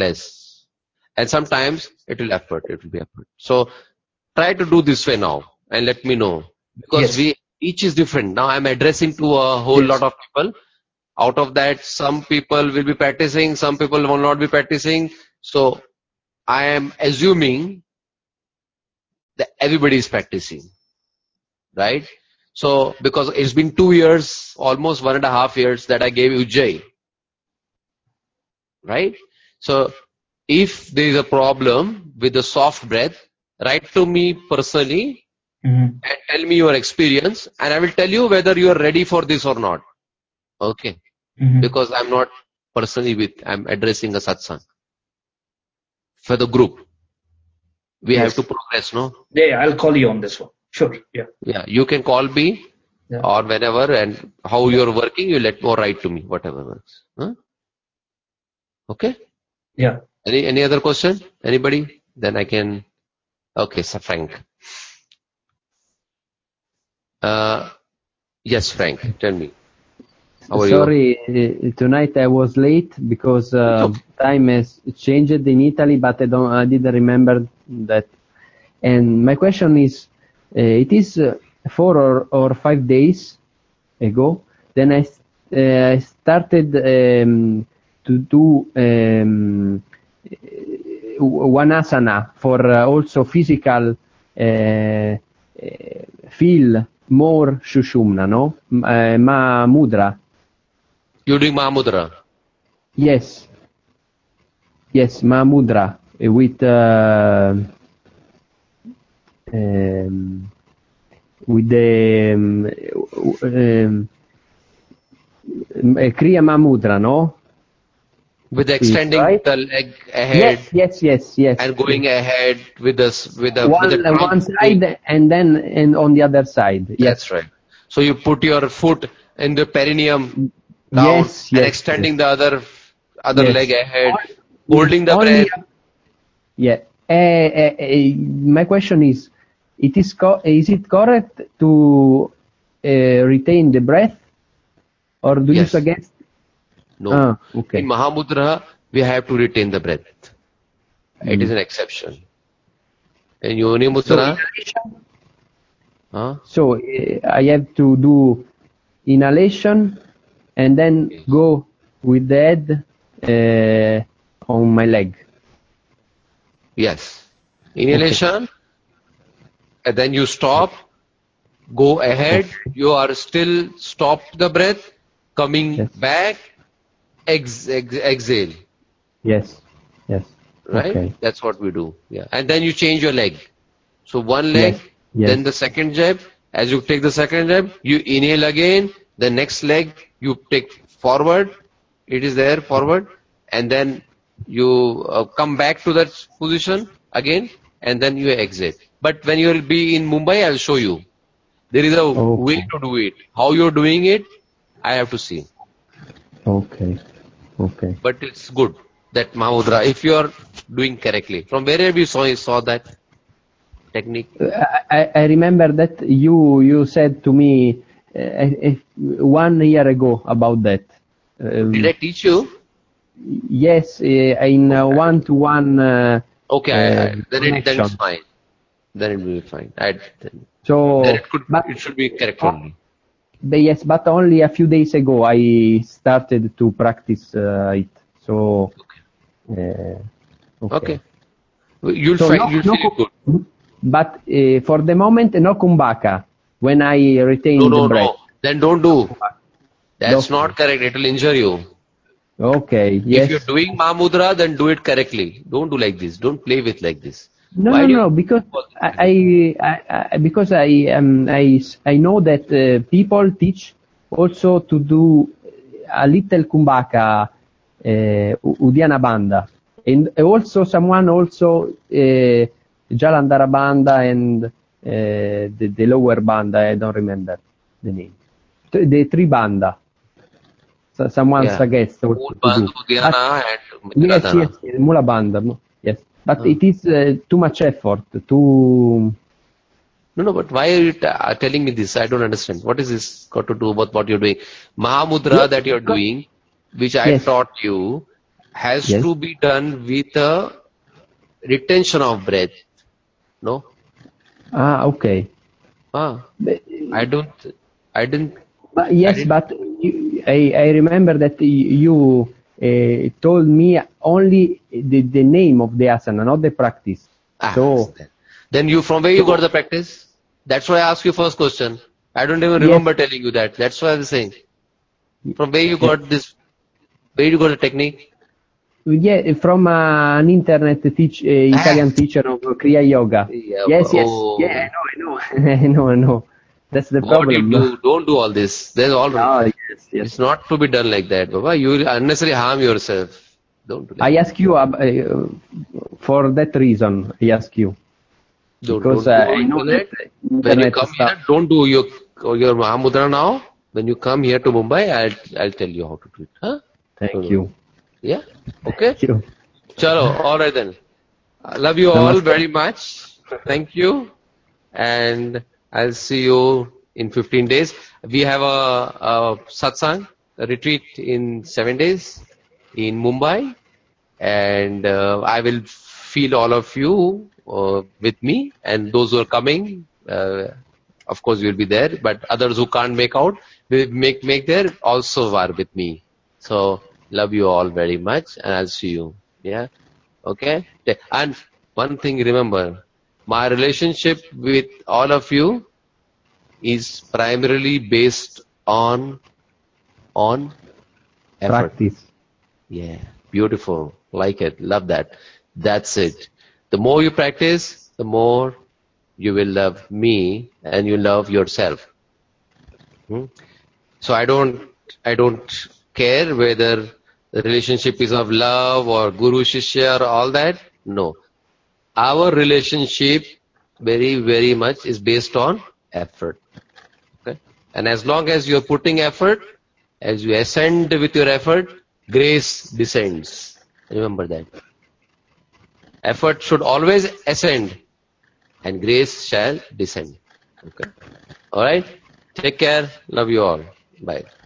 effortless. And sometimes it will effort, it will be effort. So try to do this way now. and let me know. Because Yes. we each is different. Now I'm addressing to a whole Yes. lot of people. Out of that, some people will be practicing, some people will not be practicing. So I am assuming that everybody is practicing, right? So because it's been two years, almost one and a half years that I gave Ujjayi, right? So if there is a problem with the soft breath, write to me personally Mm-hmm. and tell me your experience, and I will tell you whether you are ready for this or not. Okay? Mm-hmm. Because I'm not personally with, I'm addressing a satsang for the group. We Yes. have to progress, no? Yeah, yeah, I'll call you on this one. Sure. Yeah. Yeah, you can call me Yeah. or whenever, and how Yeah. you're working, you let or write to me, whatever works. Huh? Okay? Yeah. Any any other question? Anybody? Then I can. Okay, Sir Frank. Uh, yes, Frank. Tell me. How are you? Sorry, uh, tonight I was late because uh, Okay. time has changed in Italy, but I don't, I didn't remember that. And my question is, uh, it is uh, four or, or five days ago, then I, uh, I started um, to do um, one asana for uh, also physical uh, uh, feel more Shushumna, no? M- uh, Ma Mudra. You're doing Mahamudra. Yes. Yes, Mahamudra uh, with uh, um, with the um, um, uh, Kriya Mahamudra, no? With Is extending right? the leg ahead Yes, yes, yes, yes. and going ahead with this with the with the One trunk. one side and then and on the other side. Yes. That's right. So you put your foot in the perineum down Yes, and yes, extending yes. the other other Yes. leg ahead, On- holding yes, the only. breath. Yeah. Uh, uh, uh, my question is, it is co- is it correct to uh, retain the breath, or do you Yes. suggest? No. Ah, okay. In Mahamudra, we have to retain the breath. It is Mm. an exception. In Yoni So Mudra, inhalation. huh? So uh, I have to do inhalation and then Yes. go with the head uh, on my leg. Yes. Okay. Inhalation, and then you stop, go ahead, Okay. you are still stop the breath, coming Yes. back, ex, ex, exhale, Yes. Yes. right? Okay. That's what we do. Yeah. And then you change your leg. So one Yes. leg, Yes. then the second jab. As you take the second jab, you inhale again. The next leg you take forward. It is there forward, and then you uh, come back to that position again, and then you exit. But when you will be in Mumbai, I'll show you. There is a way Okay. to do it. How you're doing it, I have to see. Okay. Okay. But it's good that Mahamudra, if you are doing correctly. From wherever you saw saw that technique. I, I remember that you you said to me uh, uh, one year ago about that. Did I Um, teach you? yes, uh, in Okay. one to one Okay, I, I, then it then it's connection. fine. Then it will be fine. I, then, So, then it could but it should be correct oh, only. but yes, but only a few days ago I started to practice uh, it. So, uh, okay. Okay, you'll So find no, you'll no, feel good. ku- but uh, for the moment, no kumbhaka when I No, retain the no, breath. no. Then don't do. That's Okay. not correct. It will injure you. Okay. If you're Yes. doing Mahamudra, then do it correctly. Don't do like this. Don't play with like this. No, Why no, do you? no. Because I, I, I because I, um, I, I know that uh, people teach also to do a little kumbhaka, uh, Udiana Banda, and also someone also uh, Jalandhara Banda and uh, the, the lower banda. I don't remember the name. Th- The three banda. So someone Yeah. suggests also Moon to do. Bandhu, But Dhyana and yes, Miradhana. yes, yes, Mula Banda. No, yes, but Huh. it is uh, too much effort. Too. No, no, but why are you t- uh, telling me this? I don't understand. What is this got to do about what you're doing? Mahamudra Yes, that you're because- doing, which I yes, taught you, has yes. to be done with a retention of breath. No? Ah, okay. Ah, But, I don't, I didn't, but I yes, didn't, but you, I, I remember that you uh, told me only the, the name of the asana, not the practice. ah, So, then, then you, from where you got so the practice? That's why I asked you first question. I don't even yes, remember telling you that. That's why I'm saying. From where you yes. got this, where you got the technique? Yeah, from uh, an internet teach, uh, Ah, Italian teacher of Kriya Yoga. yeah, Yes, yes. Yeah, oh, I know, I know. I know, I know. That's the what do you problem. do? Don't do all this. There's all, Oh, yes, yes. it's not to be done like that, Baba. You will unnecessarily harm yourself. Don't do like I that. ask you ab- uh, for that reason. I ask you Don't, because don't uh, go I know that internet. When you internet come stuff. here, don't do your, your Mahamudra now. When you come here to Mumbai, I'll, I'll tell you how to do it. Huh? Thank Don't worry. you. Yeah? Okay? Thank you. Chalo, alright then. I love you all Namaste. very much. Thank you. And I'll see you in fifteen days. We have a, a satsang, a retreat in seven days in Mumbai. And uh, I will feel all of you uh, with me, and those who are coming, uh, of course you'll be there, but others who can't make out, will make make there also are with me. So love you all very much, and I'll see you. Yeah, okay. And one thing, remember, my relationship with all of you is primarily based on on effort. Practice. Yeah, beautiful. Like it. Love that. That's it. The more you practice, the more you will love me and you love yourself. Hmm? So I don't, I don't care whether the relationship is of love or guru shishya or all that. No. Our relationship very, very much is based on effort. Okay? And as long as you're putting effort, as you ascend with your effort, grace descends. Remember that. Effort should always ascend and grace shall descend. Okay? Alright? Take care. Love you all. Bye.